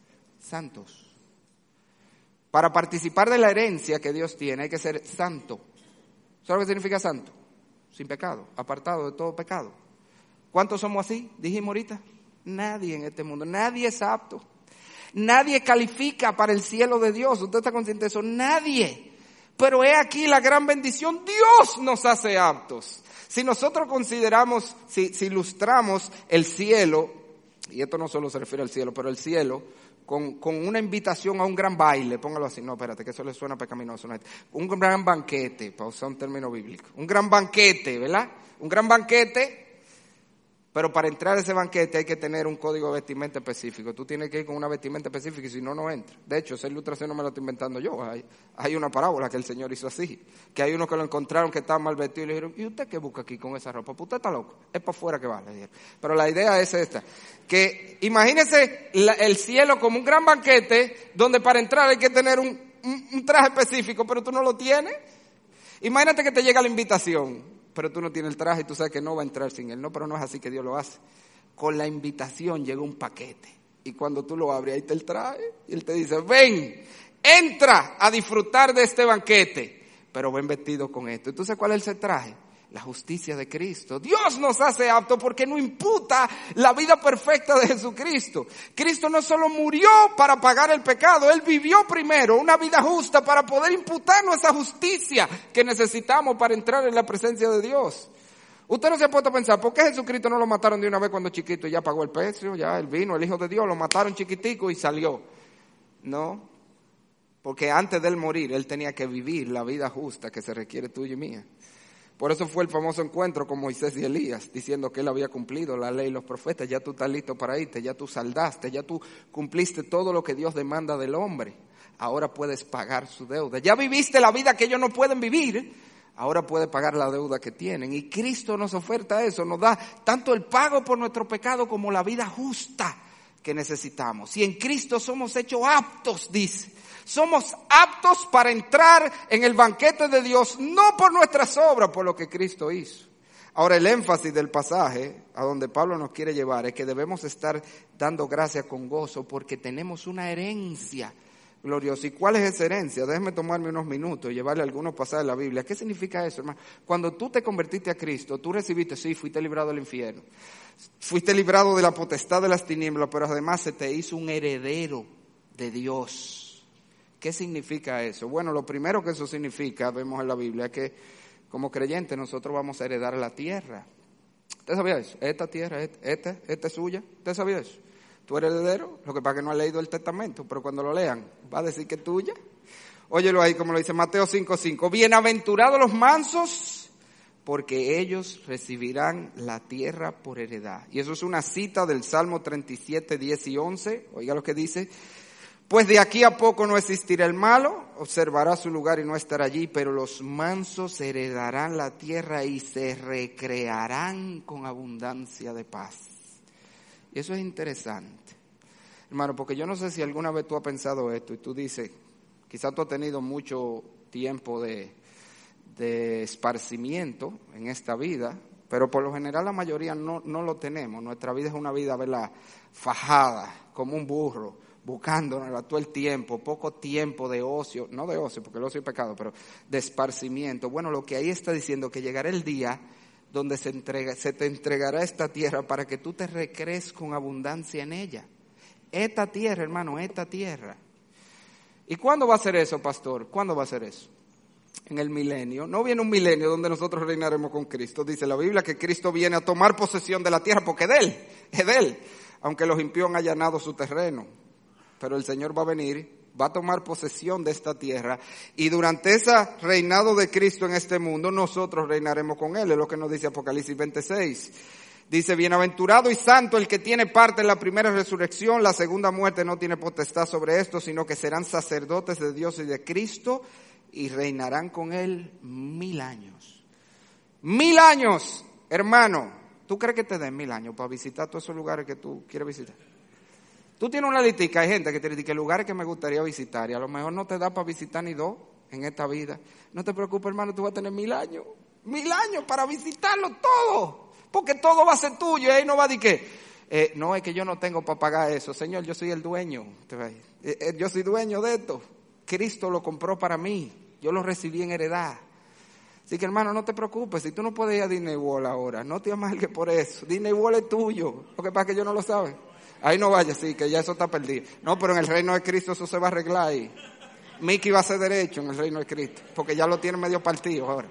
santos. Para participar de la herencia que Dios tiene hay que ser santo. ¿Sabes lo que significa santo? Sin pecado, apartado de todo pecado. ¿Cuántos somos así? Dijimos ahorita. Nadie en este mundo, nadie es apto. Nadie califica para el cielo de Dios. ¿Usted está consciente de eso? Nadie. Pero he aquí la gran bendición. Dios nos hace aptos. Si nosotros consideramos, si ilustramos el cielo, y esto no solo se refiere al cielo, pero el cielo, con una invitación a un gran baile, póngalo así, no, espérate, que eso le suena pecaminoso, no, un gran banquete, para usar un término bíblico, un gran banquete, ¿verdad? Un gran banquete, Pero para entrar a ese banquete hay que tener un código de vestimenta específico. Tú tienes que ir con una vestimenta específica y si no, no entras. De hecho, esa ilustración no me la estoy inventando yo. Hay una parábola que el Señor hizo así. Que hay unos que lo encontraron que estaba mal vestido y le dijeron, ¿y usted qué busca aquí con esa ropa? Pues usted está loco. Es para afuera que va, le dijeron. Pero la idea es esta. Que imagínese el cielo como un gran banquete donde para entrar hay que tener un traje específico, pero tú no lo tienes. Imagínate que te llega la invitación. Pero tú no tienes el traje y tú sabes que no va a entrar sin él. No, pero no es así que Dios lo hace. Con la invitación llega un paquete. Y cuando tú lo abres, ahí está el traje. Y él te dice, ven, entra a disfrutar de este banquete. Pero ven vestido con esto. ¿Y tú sabes cuál es ese traje? La justicia de Cristo. Dios nos hace aptos porque no imputa la vida perfecta de Jesucristo. Cristo no solo murió para pagar el pecado, Él vivió primero una vida justa para poder imputarnos esa justicia que necesitamos para entrar en la presencia de Dios. Usted no se ha puesto a pensar, ¿por qué Jesucristo no lo mataron de una vez cuando chiquito y ya pagó el precio? Ya Él vino, el Hijo de Dios, lo mataron chiquitico y salió. No, porque antes de Él morir, Él tenía que vivir la vida justa que se requiere tuya y mía. Por eso fue el famoso encuentro con Moisés y Elías, diciendo que él había cumplido la ley y los profetas. Ya tú estás listo para irte, ya tú saldaste, ya tú cumpliste todo lo que Dios demanda del hombre. Ahora puedes pagar su deuda. Ya viviste la vida que ellos no pueden vivir, ahora puedes pagar la deuda que tienen. Y Cristo nos oferta eso, nos da tanto el pago por nuestro pecado como la vida justa que necesitamos. Y en Cristo somos hechos aptos, dice. Somos aptos para entrar en el banquete de Dios, no por nuestras obras, por lo que Cristo hizo. Ahora el énfasis del pasaje, a donde Pablo nos quiere llevar, es que debemos estar dando gracias con gozo porque tenemos una herencia gloriosa. ¿Y cuál es esa herencia? Déjeme tomarme unos minutos y llevarle algunos pasajes de la Biblia. ¿Qué significa eso, hermano? Cuando tú te convertiste a Cristo, tú recibiste, sí, fuiste librado del infierno. Fuiste librado de la potestad de las tinieblas, pero además se te hizo un heredero de Dios. ¿Qué significa eso? Bueno, lo primero que eso significa, vemos en la Biblia, es que como creyentes nosotros vamos a heredar la tierra. ¿Usted sabía eso? Esta tierra, esta es suya. ¿Usted sabía eso? Tú eres heredero, lo que pasa es que no ha leído el testamento, pero cuando lo lean va a decir que es tuya. Óyelo ahí como lo dice Mateo 5:5. Bienaventurados los mansos, porque ellos recibirán la tierra por heredad. Y eso es una cita del Salmo 37, 10 y 11. Oiga lo que dice. Pues de aquí a poco no existirá el malo, observará su lugar y no estará allí, pero los mansos heredarán la tierra y se recrearán con abundancia de paz. Y eso es interesante, hermano, porque yo no sé si alguna vez tú has pensado esto y tú dices, quizás tú has tenido mucho tiempo de esparcimiento en esta vida, pero por lo general la mayoría no lo tenemos. Nuestra vida es una vida, ¿verdad?, fajada, como un burro, buscándonos todo el tiempo, poco tiempo de ocio, no de ocio porque el ocio es pecado, pero de esparcimiento. Bueno, lo que ahí está diciendo que llegará el día donde se te entregará esta tierra para que tú te recrees con abundancia en ella. Esta tierra, hermano, esta tierra. ¿Y cuándo va a ser eso, pastor? ¿Cuándo va a ser eso? En el milenio. No viene un milenio donde nosotros reinaremos con Cristo. Dice la Biblia que Cristo viene a tomar posesión de la tierra porque es de Él, aunque los impíos han allanado su terreno. Pero el Señor va a venir, va a tomar posesión de esta tierra y durante ese reinado de Cristo en este mundo nosotros reinaremos con Él, es lo que nos dice Apocalipsis 26. Dice, bienaventurado y santo el que tiene parte en la primera resurrección, la segunda muerte no tiene potestad sobre esto, sino que serán sacerdotes de Dios y de Cristo y reinarán con Él 1000 años. 1000 años, hermano. ¿Tú crees que te den 1000 años para visitar todos esos lugares que tú quieres visitar? Tú tienes una listica, hay gente que te dice que lugares que me gustaría visitar y a lo mejor no te da para visitar ni 2 en esta vida. No te preocupes, hermano, tú vas a tener 1000 años. 1000 años para visitarlo todo, porque todo va a ser tuyo y ahí no va a decir que no, es que yo no tengo para pagar eso. Señor, yo soy el dueño, yo soy dueño de esto. Cristo lo compró para mí, yo lo recibí en heredad. Así que, hermano, no te preocupes, si tú no puedes ir a Disney World ahora, no te amargues por eso. Disney World es tuyo, lo que pasa es que ellos no lo saben. Ahí no vayas, sí, que ya eso está perdido. No, pero en el reino de Cristo eso se va a arreglar ahí. Mickey va a ser derecho en el reino de Cristo, porque ya lo tiene medio partido ahora.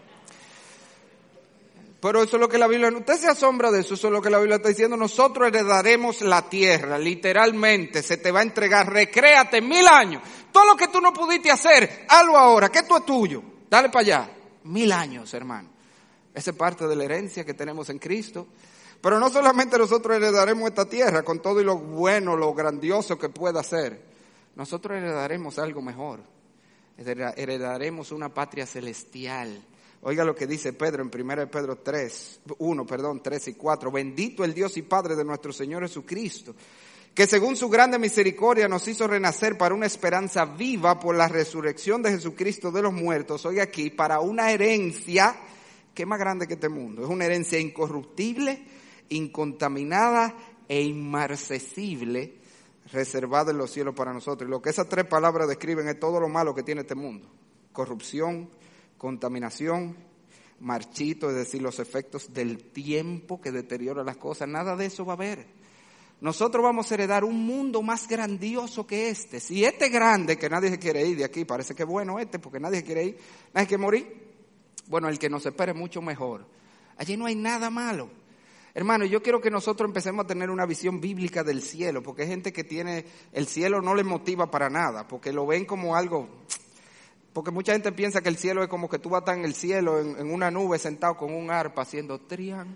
Pero eso es lo que la Biblia, usted se asombra de eso, eso es lo que la Biblia está diciendo. Nosotros heredaremos la tierra, literalmente, se te va a entregar, recréate 1000 años. Todo lo que tú no pudiste hacer, hazlo ahora, que esto es tuyo, dale para allá. 1000 años, hermano. Esa es parte de la herencia que tenemos en Cristo. Pero no solamente nosotros heredaremos esta tierra con todo y lo bueno, lo grandioso que pueda ser. Nosotros heredaremos algo mejor. Heredaremos una patria celestial. Oiga lo que dice Pedro en 1 Pedro 3 y 4. Bendito el Dios y Padre de nuestro Señor Jesucristo, que según su grande misericordia nos hizo renacer para una esperanza viva por la resurrección de Jesucristo de los muertos. Oiga aquí, para una herencia que es más grande que este mundo. Es una herencia incorruptible, incontaminada e inmarcesible, reservada en los cielos para nosotros. Y lo que esas tres palabras describen es todo lo malo que tiene este mundo. Corrupción, contaminación, marchito, es decir, los efectos del tiempo que deteriora las cosas. Nada de eso va a haber. Nosotros vamos a heredar un mundo más grandioso que este. Si este es grande, que nadie se quiere ir de aquí, parece que es bueno porque nadie se quiere ir, nadie quiere morir. Bueno, el que nos espere es mucho mejor. Allí no hay nada malo. Hermano, yo quiero que nosotros empecemos a tener una visión bíblica del cielo, porque hay gente que tiene, el cielo no les motiva para nada, porque lo ven como algo, porque mucha gente piensa que el cielo es como que tú vas a estar en el cielo, en una nube, sentado con un arpa, haciendo trián,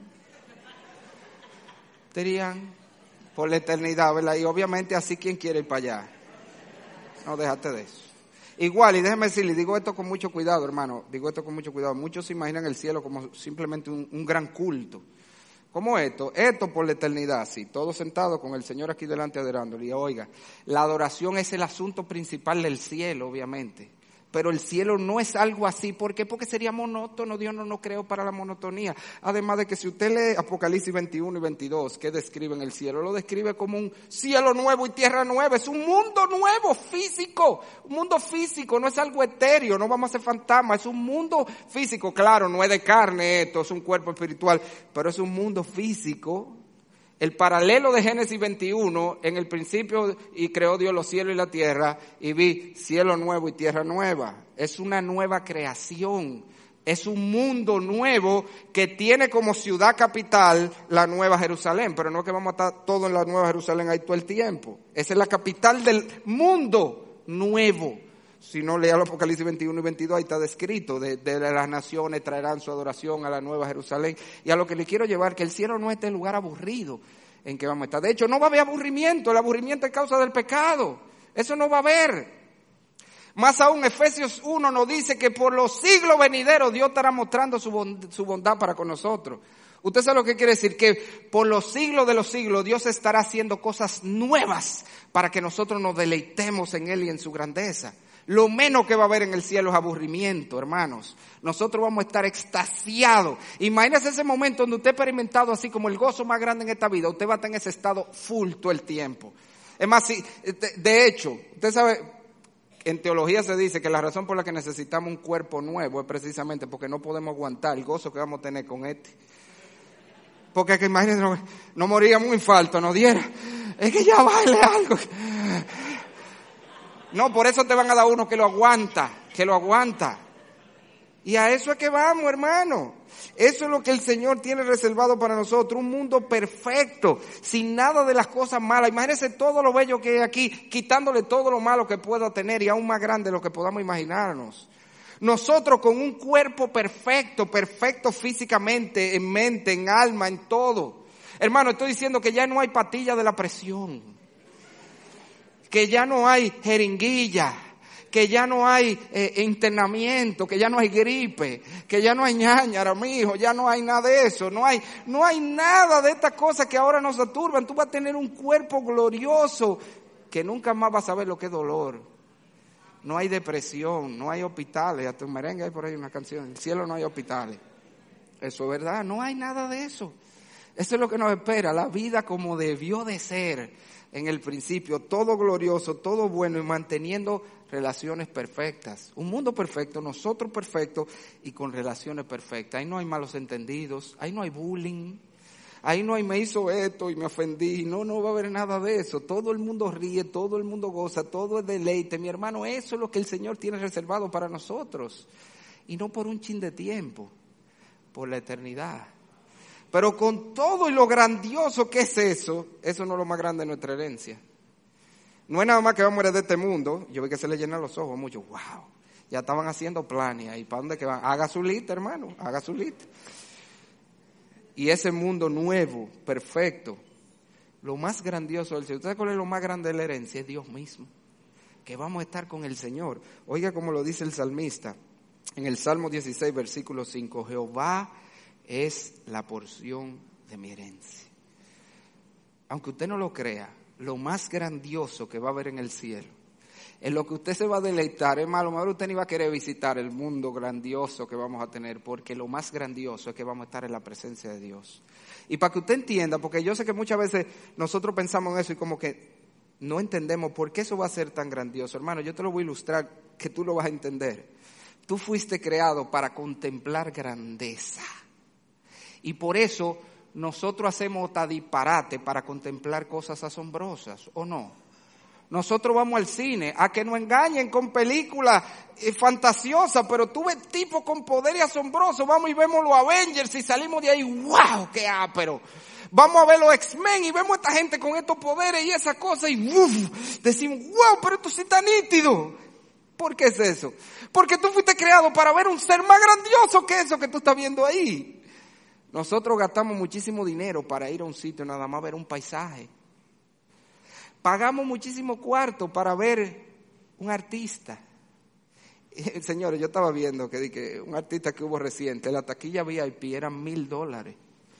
por la eternidad, ¿verdad? Y obviamente así, ¿quién quiere ir para allá? No, déjate de eso. Igual, y déjeme decirle, digo esto con mucho cuidado, hermano, muchos se imaginan el cielo como simplemente un gran culto. ¿Cómo esto? Esto por la eternidad, sí, todos sentados con el Señor aquí delante adorándole. Y oiga, la adoración es el asunto principal del cielo, obviamente. Pero el cielo no es algo así. ¿Por qué? Porque sería monótono. Dios no nos creó para la monotonía. Además de que si usted lee Apocalipsis 21 y 22, ¿qué describen el cielo? Lo describe como un cielo nuevo y tierra nueva. Es un mundo nuevo, físico. Un mundo físico, no es algo etéreo. No vamos a ser fantasmas. Es un mundo físico. Claro, no es de carne esto, es un cuerpo espiritual. Pero es un mundo físico. El paralelo de Génesis 21, en el principio y creó Dios los cielos y la tierra, y vi cielo nuevo y tierra nueva. Es una nueva creación, es un mundo nuevo que tiene como ciudad capital la Nueva Jerusalén, pero no es que vamos a estar todos en la Nueva Jerusalén ahí todo el tiempo. Esa es la capital del mundo nuevo. Si no, lea el Apocalipsis 21 y 22, ahí está descrito, de las naciones traerán su adoración a la Nueva Jerusalén. Y a lo que le quiero llevar, que el cielo no es este lugar aburrido en que vamos a estar. De hecho, no va a haber aburrimiento, el aburrimiento es causa del pecado. Eso no va a haber. Más aún, Efesios 1 nos dice que por los siglos venideros Dios estará mostrando su bondad para con nosotros. Usted sabe lo que quiere decir, que por los siglos de los siglos Dios estará haciendo cosas nuevas para que nosotros nos deleitemos en Él y en su grandeza. Lo menos que va a haber en el cielo es aburrimiento, hermanos. Nosotros vamos a estar extasiados. Imagínese ese momento donde usted ha experimentado así como el gozo más grande en esta vida. Usted va a estar en ese estado full todo el tiempo. Es más, de hecho, usted sabe, en teología se dice que la razón por la que necesitamos un cuerpo nuevo es precisamente porque no podemos aguantar el gozo que vamos a tener con este. Porque es que imagínense, no moríamos un infarto, no diera. Es que ya vale algo. No, por eso te van a dar uno que lo aguanta. Y a eso es que vamos, hermano. Eso es lo que el Señor tiene reservado para nosotros, un mundo perfecto, sin nada de las cosas malas. Imagínense todo lo bello que hay aquí, quitándole todo lo malo que pueda tener y aún más grande de lo que podamos imaginarnos. Nosotros con un cuerpo perfecto físicamente, en mente, en alma, en todo. Hermano, estoy diciendo que ya no hay patilla de la presión. Que ya no hay jeringuilla, que ya no hay internamiento, que ya no hay gripe, que ya no hay ñañara, mijo, ya no hay nada de eso, no hay nada de estas cosas que ahora nos aturban. Tú vas a tener un cuerpo glorioso que nunca más vas a ver lo que es dolor. No hay depresión, no hay hospitales, hasta un merengue hay por ahí una canción, en el cielo no hay hospitales. Eso es verdad, no hay nada de eso. Eso es lo que nos espera, la vida como debió de ser. En el principio, todo glorioso, todo bueno y manteniendo relaciones perfectas. Un mundo perfecto, nosotros perfectos y con relaciones perfectas. Ahí no hay malos entendidos, ahí no hay bullying, ahí no hay me hizo esto y me ofendí. No va a haber nada de eso. Todo el mundo ríe, todo el mundo goza, todo es deleite. Mi hermano, eso es lo que el Señor tiene reservado para nosotros. Y no por un chin de tiempo, por la eternidad. Pero con todo y lo grandioso que es eso no es lo más grande de nuestra herencia. No es nada más que vamos a heredar de este mundo. Yo vi que se le llenan los ojos a muchos. Wow, ya estaban haciendo planes ahí. ¿Para dónde que van? Haga su lista, hermano, haga su lista. y ese mundo nuevo, perfecto, lo más grandioso del cielo. ¿Usted sabe cuál es lo más grande de la herencia? Es Dios mismo, que vamos a estar con el Señor. Oiga como lo dice el salmista en el Salmo 16, versículo 5, Jehová es la porción de mi herencia. Aunque usted no lo crea, lo más grandioso que va a haber en el cielo, en lo que usted se va a deleitar, es más, a lo mejor usted ni va a querer visitar el mundo grandioso que vamos a tener, porque lo más grandioso es que vamos a estar en la presencia de Dios. Y para que usted entienda, porque yo sé que muchas veces nosotros pensamos en eso y como que no entendemos por qué eso va a ser tan grandioso. Hermano, yo te lo voy a ilustrar, que tú lo vas a entender. Tú fuiste creado para contemplar grandeza. Y por eso nosotros hacemos hasta disparate para contemplar cosas asombrosas, ¿o no? Nosotros vamos al cine a que nos engañen con películas fantasiosas, pero tú ves tipos con poderes asombrosos, vamos y vemos los Avengers y salimos de ahí, ¡wow! ¡Qué ápero! Vamos a ver los X-Men y vemos a esta gente con estos poderes y esas cosas y ¡uf! Decimos, ¡wow! Pero esto sí está nítido. ¿Por qué es eso? Porque tú fuiste creado para ver un ser más grandioso que eso que tú estás viendo ahí. Nosotros gastamos muchísimo dinero para ir a un sitio nada más a ver un paisaje. Pagamos muchísimo cuarto para ver un artista. Señores, yo estaba viendo que un artista que hubo reciente, la taquilla VIP eran $1,000. $1,000,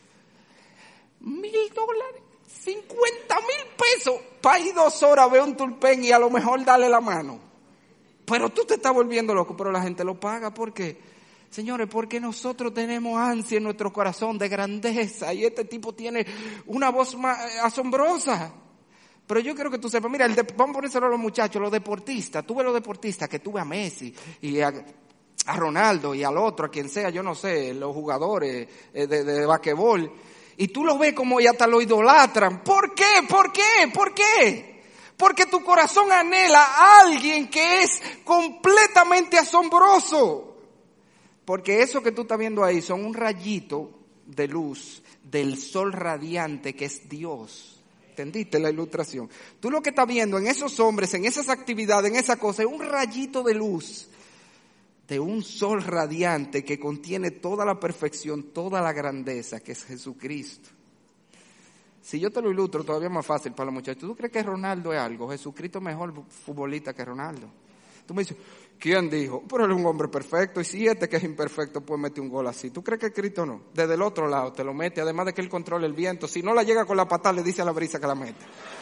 $50,000 pesos para ir 2 horas a ver un tulpen y a lo mejor darle la mano. Pero tú te estás volviendo loco, pero la gente lo paga. ¿Por qué? Señores, porque nosotros tenemos ansia en nuestro corazón de grandeza y este tipo tiene una voz más asombrosa. Pero yo quiero que tú sepas, mira, vamos a ponérselo a los muchachos, los deportistas. Tú ves los deportistas, que tú ves a Messi y a Ronaldo y al otro, a quien sea, yo no sé, los jugadores de basquetbol. Y tú lo ves como y hasta lo idolatran. ¿Por qué? ¿Por qué? ¿Por qué? Porque tu corazón anhela a alguien que es completamente asombroso. Porque eso que tú estás viendo ahí son un rayito de luz del sol radiante que es Dios. ¿Entendiste la ilustración? Tú lo que estás viendo en esos hombres, en esas actividades, en esa cosa, es un rayito de luz de un sol radiante que contiene toda la perfección, toda la grandeza, que es Jesucristo. Si yo te lo ilustro, todavía es más fácil para los muchachos. ¿Tú crees que Ronaldo es algo? Jesucristo es mejor futbolista que Ronaldo. Tú me dices, ¿quién dijo? Pero él es un hombre perfecto, y si este que es imperfecto puede meter un gol así. ¿Tú crees que Cristo no? Desde el otro lado te lo mete, además de que él controla el viento. Si no la llega con la patada, le dice a la brisa que la mete.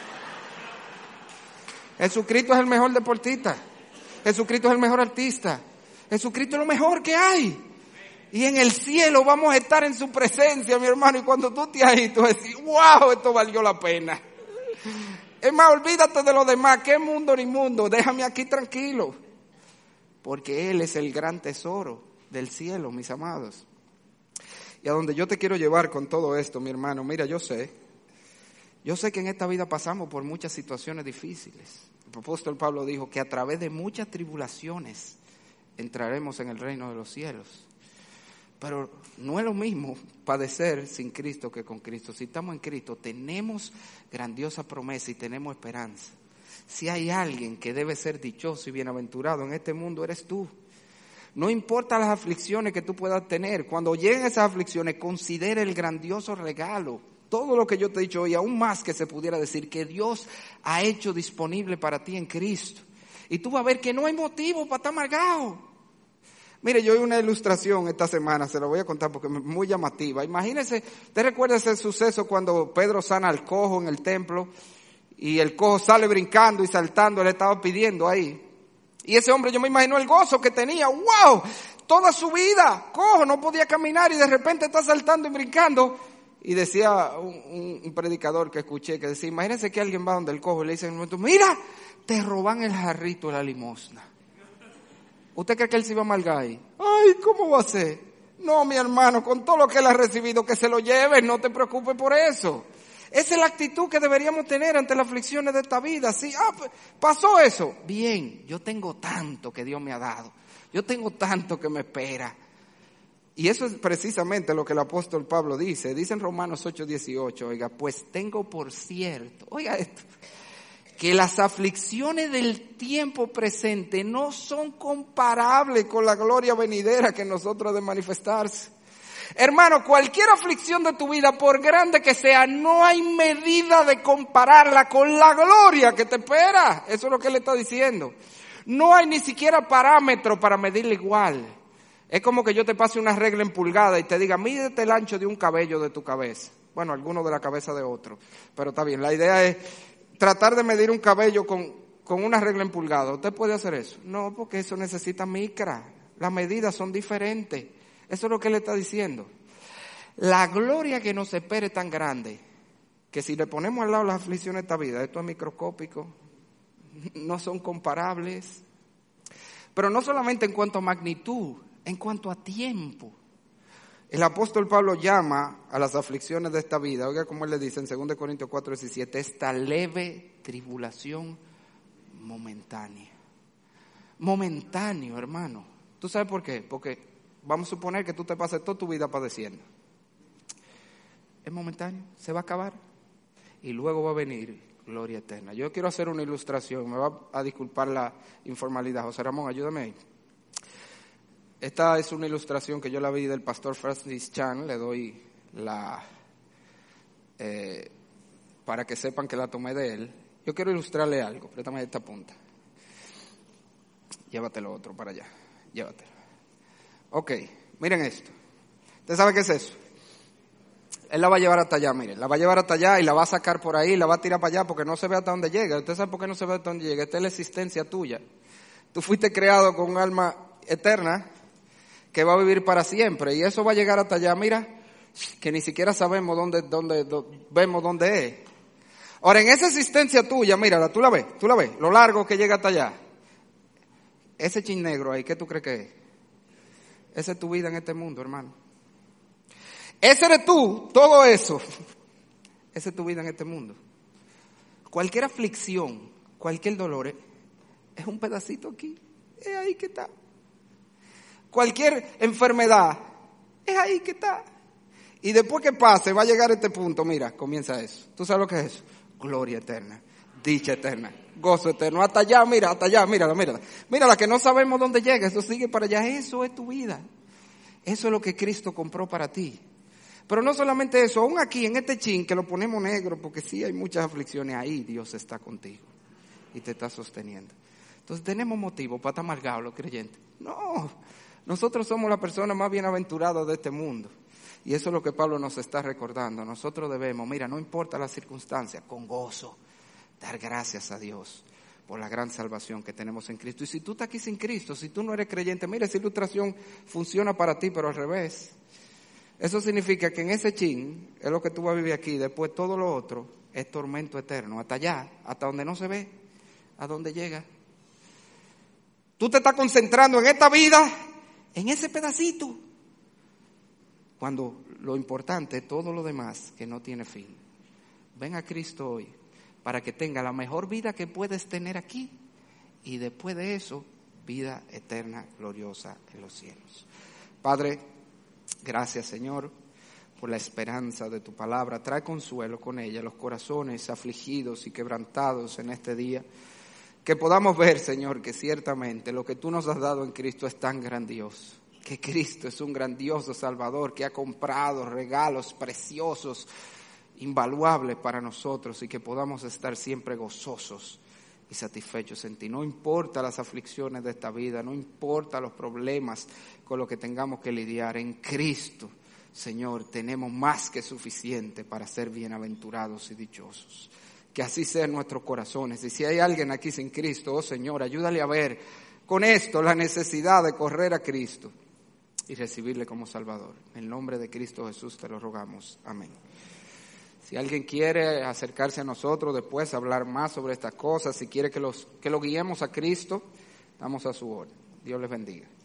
Jesucristo es el mejor deportista. Jesucristo es el mejor artista. Jesucristo es lo mejor que hay. Y en el cielo vamos a estar en su presencia, mi hermano. Y cuando tú te ahí, tú decís, wow, esto valió la pena. Es más, olvídate de lo demás. ¿Qué mundo ni mundo? Déjame aquí tranquilo. Porque Él es el gran tesoro del cielo, mis amados. Y a donde yo te quiero llevar con todo esto, mi hermano, mira, yo sé que en esta vida pasamos por muchas situaciones difíciles. El apóstol Pablo dijo que a través de muchas tribulaciones entraremos en el reino de los cielos. Pero no es lo mismo padecer sin Cristo que con Cristo. Si estamos en Cristo, tenemos grandiosa promesa y tenemos esperanza. Si hay alguien que debe ser dichoso y bienaventurado en este mundo, eres tú. No importa las aflicciones que tú puedas tener. Cuando lleguen esas aflicciones, considera el grandioso regalo. Todo lo que yo te he dicho hoy, aún más que se pudiera decir, que Dios ha hecho disponible para ti en Cristo. Y tú vas a ver que no hay motivo para estar amargado. Mire, yo vi una ilustración esta semana, se la voy a contar porque es muy llamativa. Imagínese, ¿te recuerdas ese suceso cuando Pedro sana al cojo en el templo? Y el cojo sale brincando y saltando, le estaba pidiendo ahí. Y ese hombre, yo me imagino el gozo que tenía, ¡wow! Toda su vida, cojo, no podía caminar y de repente está saltando y brincando. Y decía un predicador que escuché, que decía, imagínense que alguien va donde el cojo y le dice en un momento, mira, te roban el jarrito de la limosna. ¿Usted cree que él se iba a amargar ahí? Ay, ¿cómo va a ser? No, mi hermano, con todo lo que él ha recibido, que se lo lleve, no te preocupes por eso. Esa es la actitud que deberíamos tener ante las aflicciones de esta vida. Sí, pasó eso. Bien, yo tengo tanto que Dios me ha dado. Yo tengo tanto que me espera. Y eso es precisamente lo que el apóstol Pablo dice. Dice en Romanos 8:18, oiga, pues tengo por cierto, oiga esto, que las aflicciones del tiempo presente no son comparables con la gloria venidera que nosotros ha de manifestarse. Hermano, cualquier aflicción de tu vida, por grande que sea, no hay medida de compararla con la gloria que te espera. Eso es lo que él está diciendo. No hay ni siquiera parámetro para medirla igual. Es como que yo te pase una regla en pulgada y te diga, mídete el ancho de un cabello de tu cabeza. Bueno, alguno de la cabeza de otro. Pero está bien, la idea es tratar de medir un cabello con una regla en pulgada. ¿Usted puede hacer eso? No, porque eso necesita micra. Las medidas son diferentes. Eso es lo que él está diciendo. La gloria que nos espera es tan grande que si le ponemos al lado las aflicciones de esta vida, esto es microscópico, no son comparables. Pero no solamente en cuanto a magnitud, en cuanto a tiempo. El apóstol Pablo llama a las aflicciones de esta vida, oiga como él le dice en 2 Corintios 4:17, esta leve tribulación momentánea. Momentáneo, hermano. ¿Tú sabes por qué? Porque vamos a suponer que tú te pases toda tu vida padeciendo. Es momentáneo, se va a acabar y luego va a venir gloria eterna. Yo quiero hacer una ilustración, me va a disculpar la informalidad. José Ramón, ayúdame ahí. Esta es una ilustración que yo la vi del pastor Francis Chan, le doy para que sepan que la tomé de él. Yo quiero ilustrarle algo, préstame esta punta. Llévatelo otro para allá, llévatelo. Ok, miren esto. ¿Usted sabe qué es eso? Él la va a llevar hasta allá, miren, la va a llevar hasta allá y la va a sacar por ahí, la va a tirar para allá porque no se ve hasta dónde llega. ¿Usted sabe por qué no se ve hasta dónde llega? Esta es la existencia tuya. Tú fuiste creado con un alma eterna que va a vivir para siempre y eso va a llegar hasta allá, mira, que ni siquiera sabemos vemos dónde es. Ahora, en esa existencia tuya, mírala, tú la ves, lo largo que llega hasta allá. Ese chin negro ahí, ¿qué tú crees que es? Esa es tu vida en este mundo, hermano. Ese eres tú, todo eso. Esa es tu vida en este mundo. Cualquier aflicción, cualquier dolor, es un pedacito aquí, es ahí que está. Cualquier enfermedad, es ahí que está. Y después que pase, va a llegar a este punto, mira, comienza eso. ¿Tú sabes lo que es eso? Gloria eterna, dicha eterna, gozo eterno. Hasta allá, mira, mírala. Mírala, que no sabemos dónde llega, eso sigue para allá. Eso es tu vida. Eso es lo que Cristo compró para ti. Pero no solamente eso, aún aquí en este chin que lo ponemos negro, porque sí hay muchas aflicciones, ahí Dios está contigo y te está sosteniendo. Entonces tenemos motivo para estar amargados los creyentes. No, nosotros somos la persona más bienaventurada de este mundo. Y eso es lo que Pablo nos está recordando. Nosotros debemos, mira, no importa la circunstancia, con gozo, dar gracias a Dios por la gran salvación que tenemos en Cristo. Y si tú estás aquí sin Cristo, si tú no eres creyente, mira, esa ilustración funciona para ti, pero al revés. Eso significa que en ese chin es lo que tú vas a vivir aquí, después todo lo otro es tormento eterno, hasta allá, hasta donde no se ve, a donde llega. Tú te estás concentrando en esta vida, en ese pedacito, cuando lo importante es todo lo demás que no tiene fin. Ven a Cristo hoy para que tenga la mejor vida que puedes tener aquí y después de eso, vida eterna, gloriosa en los cielos. Padre, gracias, Señor, por la esperanza de tu palabra. Trae consuelo con ella, los corazones afligidos y quebrantados en este día. Que podamos ver, Señor, que ciertamente lo que tú nos has dado en Cristo es tan grandioso. Que Cristo es un grandioso Salvador que ha comprado regalos preciosos, invaluables para nosotros y que podamos estar siempre gozosos y satisfechos en ti. No importa las aflicciones de esta vida, no importa los problemas con los que tengamos que lidiar. En Cristo, Señor, tenemos más que suficiente para ser bienaventurados y dichosos. Que así sean nuestros corazones. Y si hay alguien aquí sin Cristo, oh Señor, ayúdale a ver con esto la necesidad de correr a Cristo y recibirle como Salvador. En el nombre de Cristo Jesús te lo rogamos. Amén. Si alguien quiere acercarse a nosotros después, hablar más sobre estas cosas, si quiere que lo guiemos a Cristo, estamos a su orden. Dios les bendiga.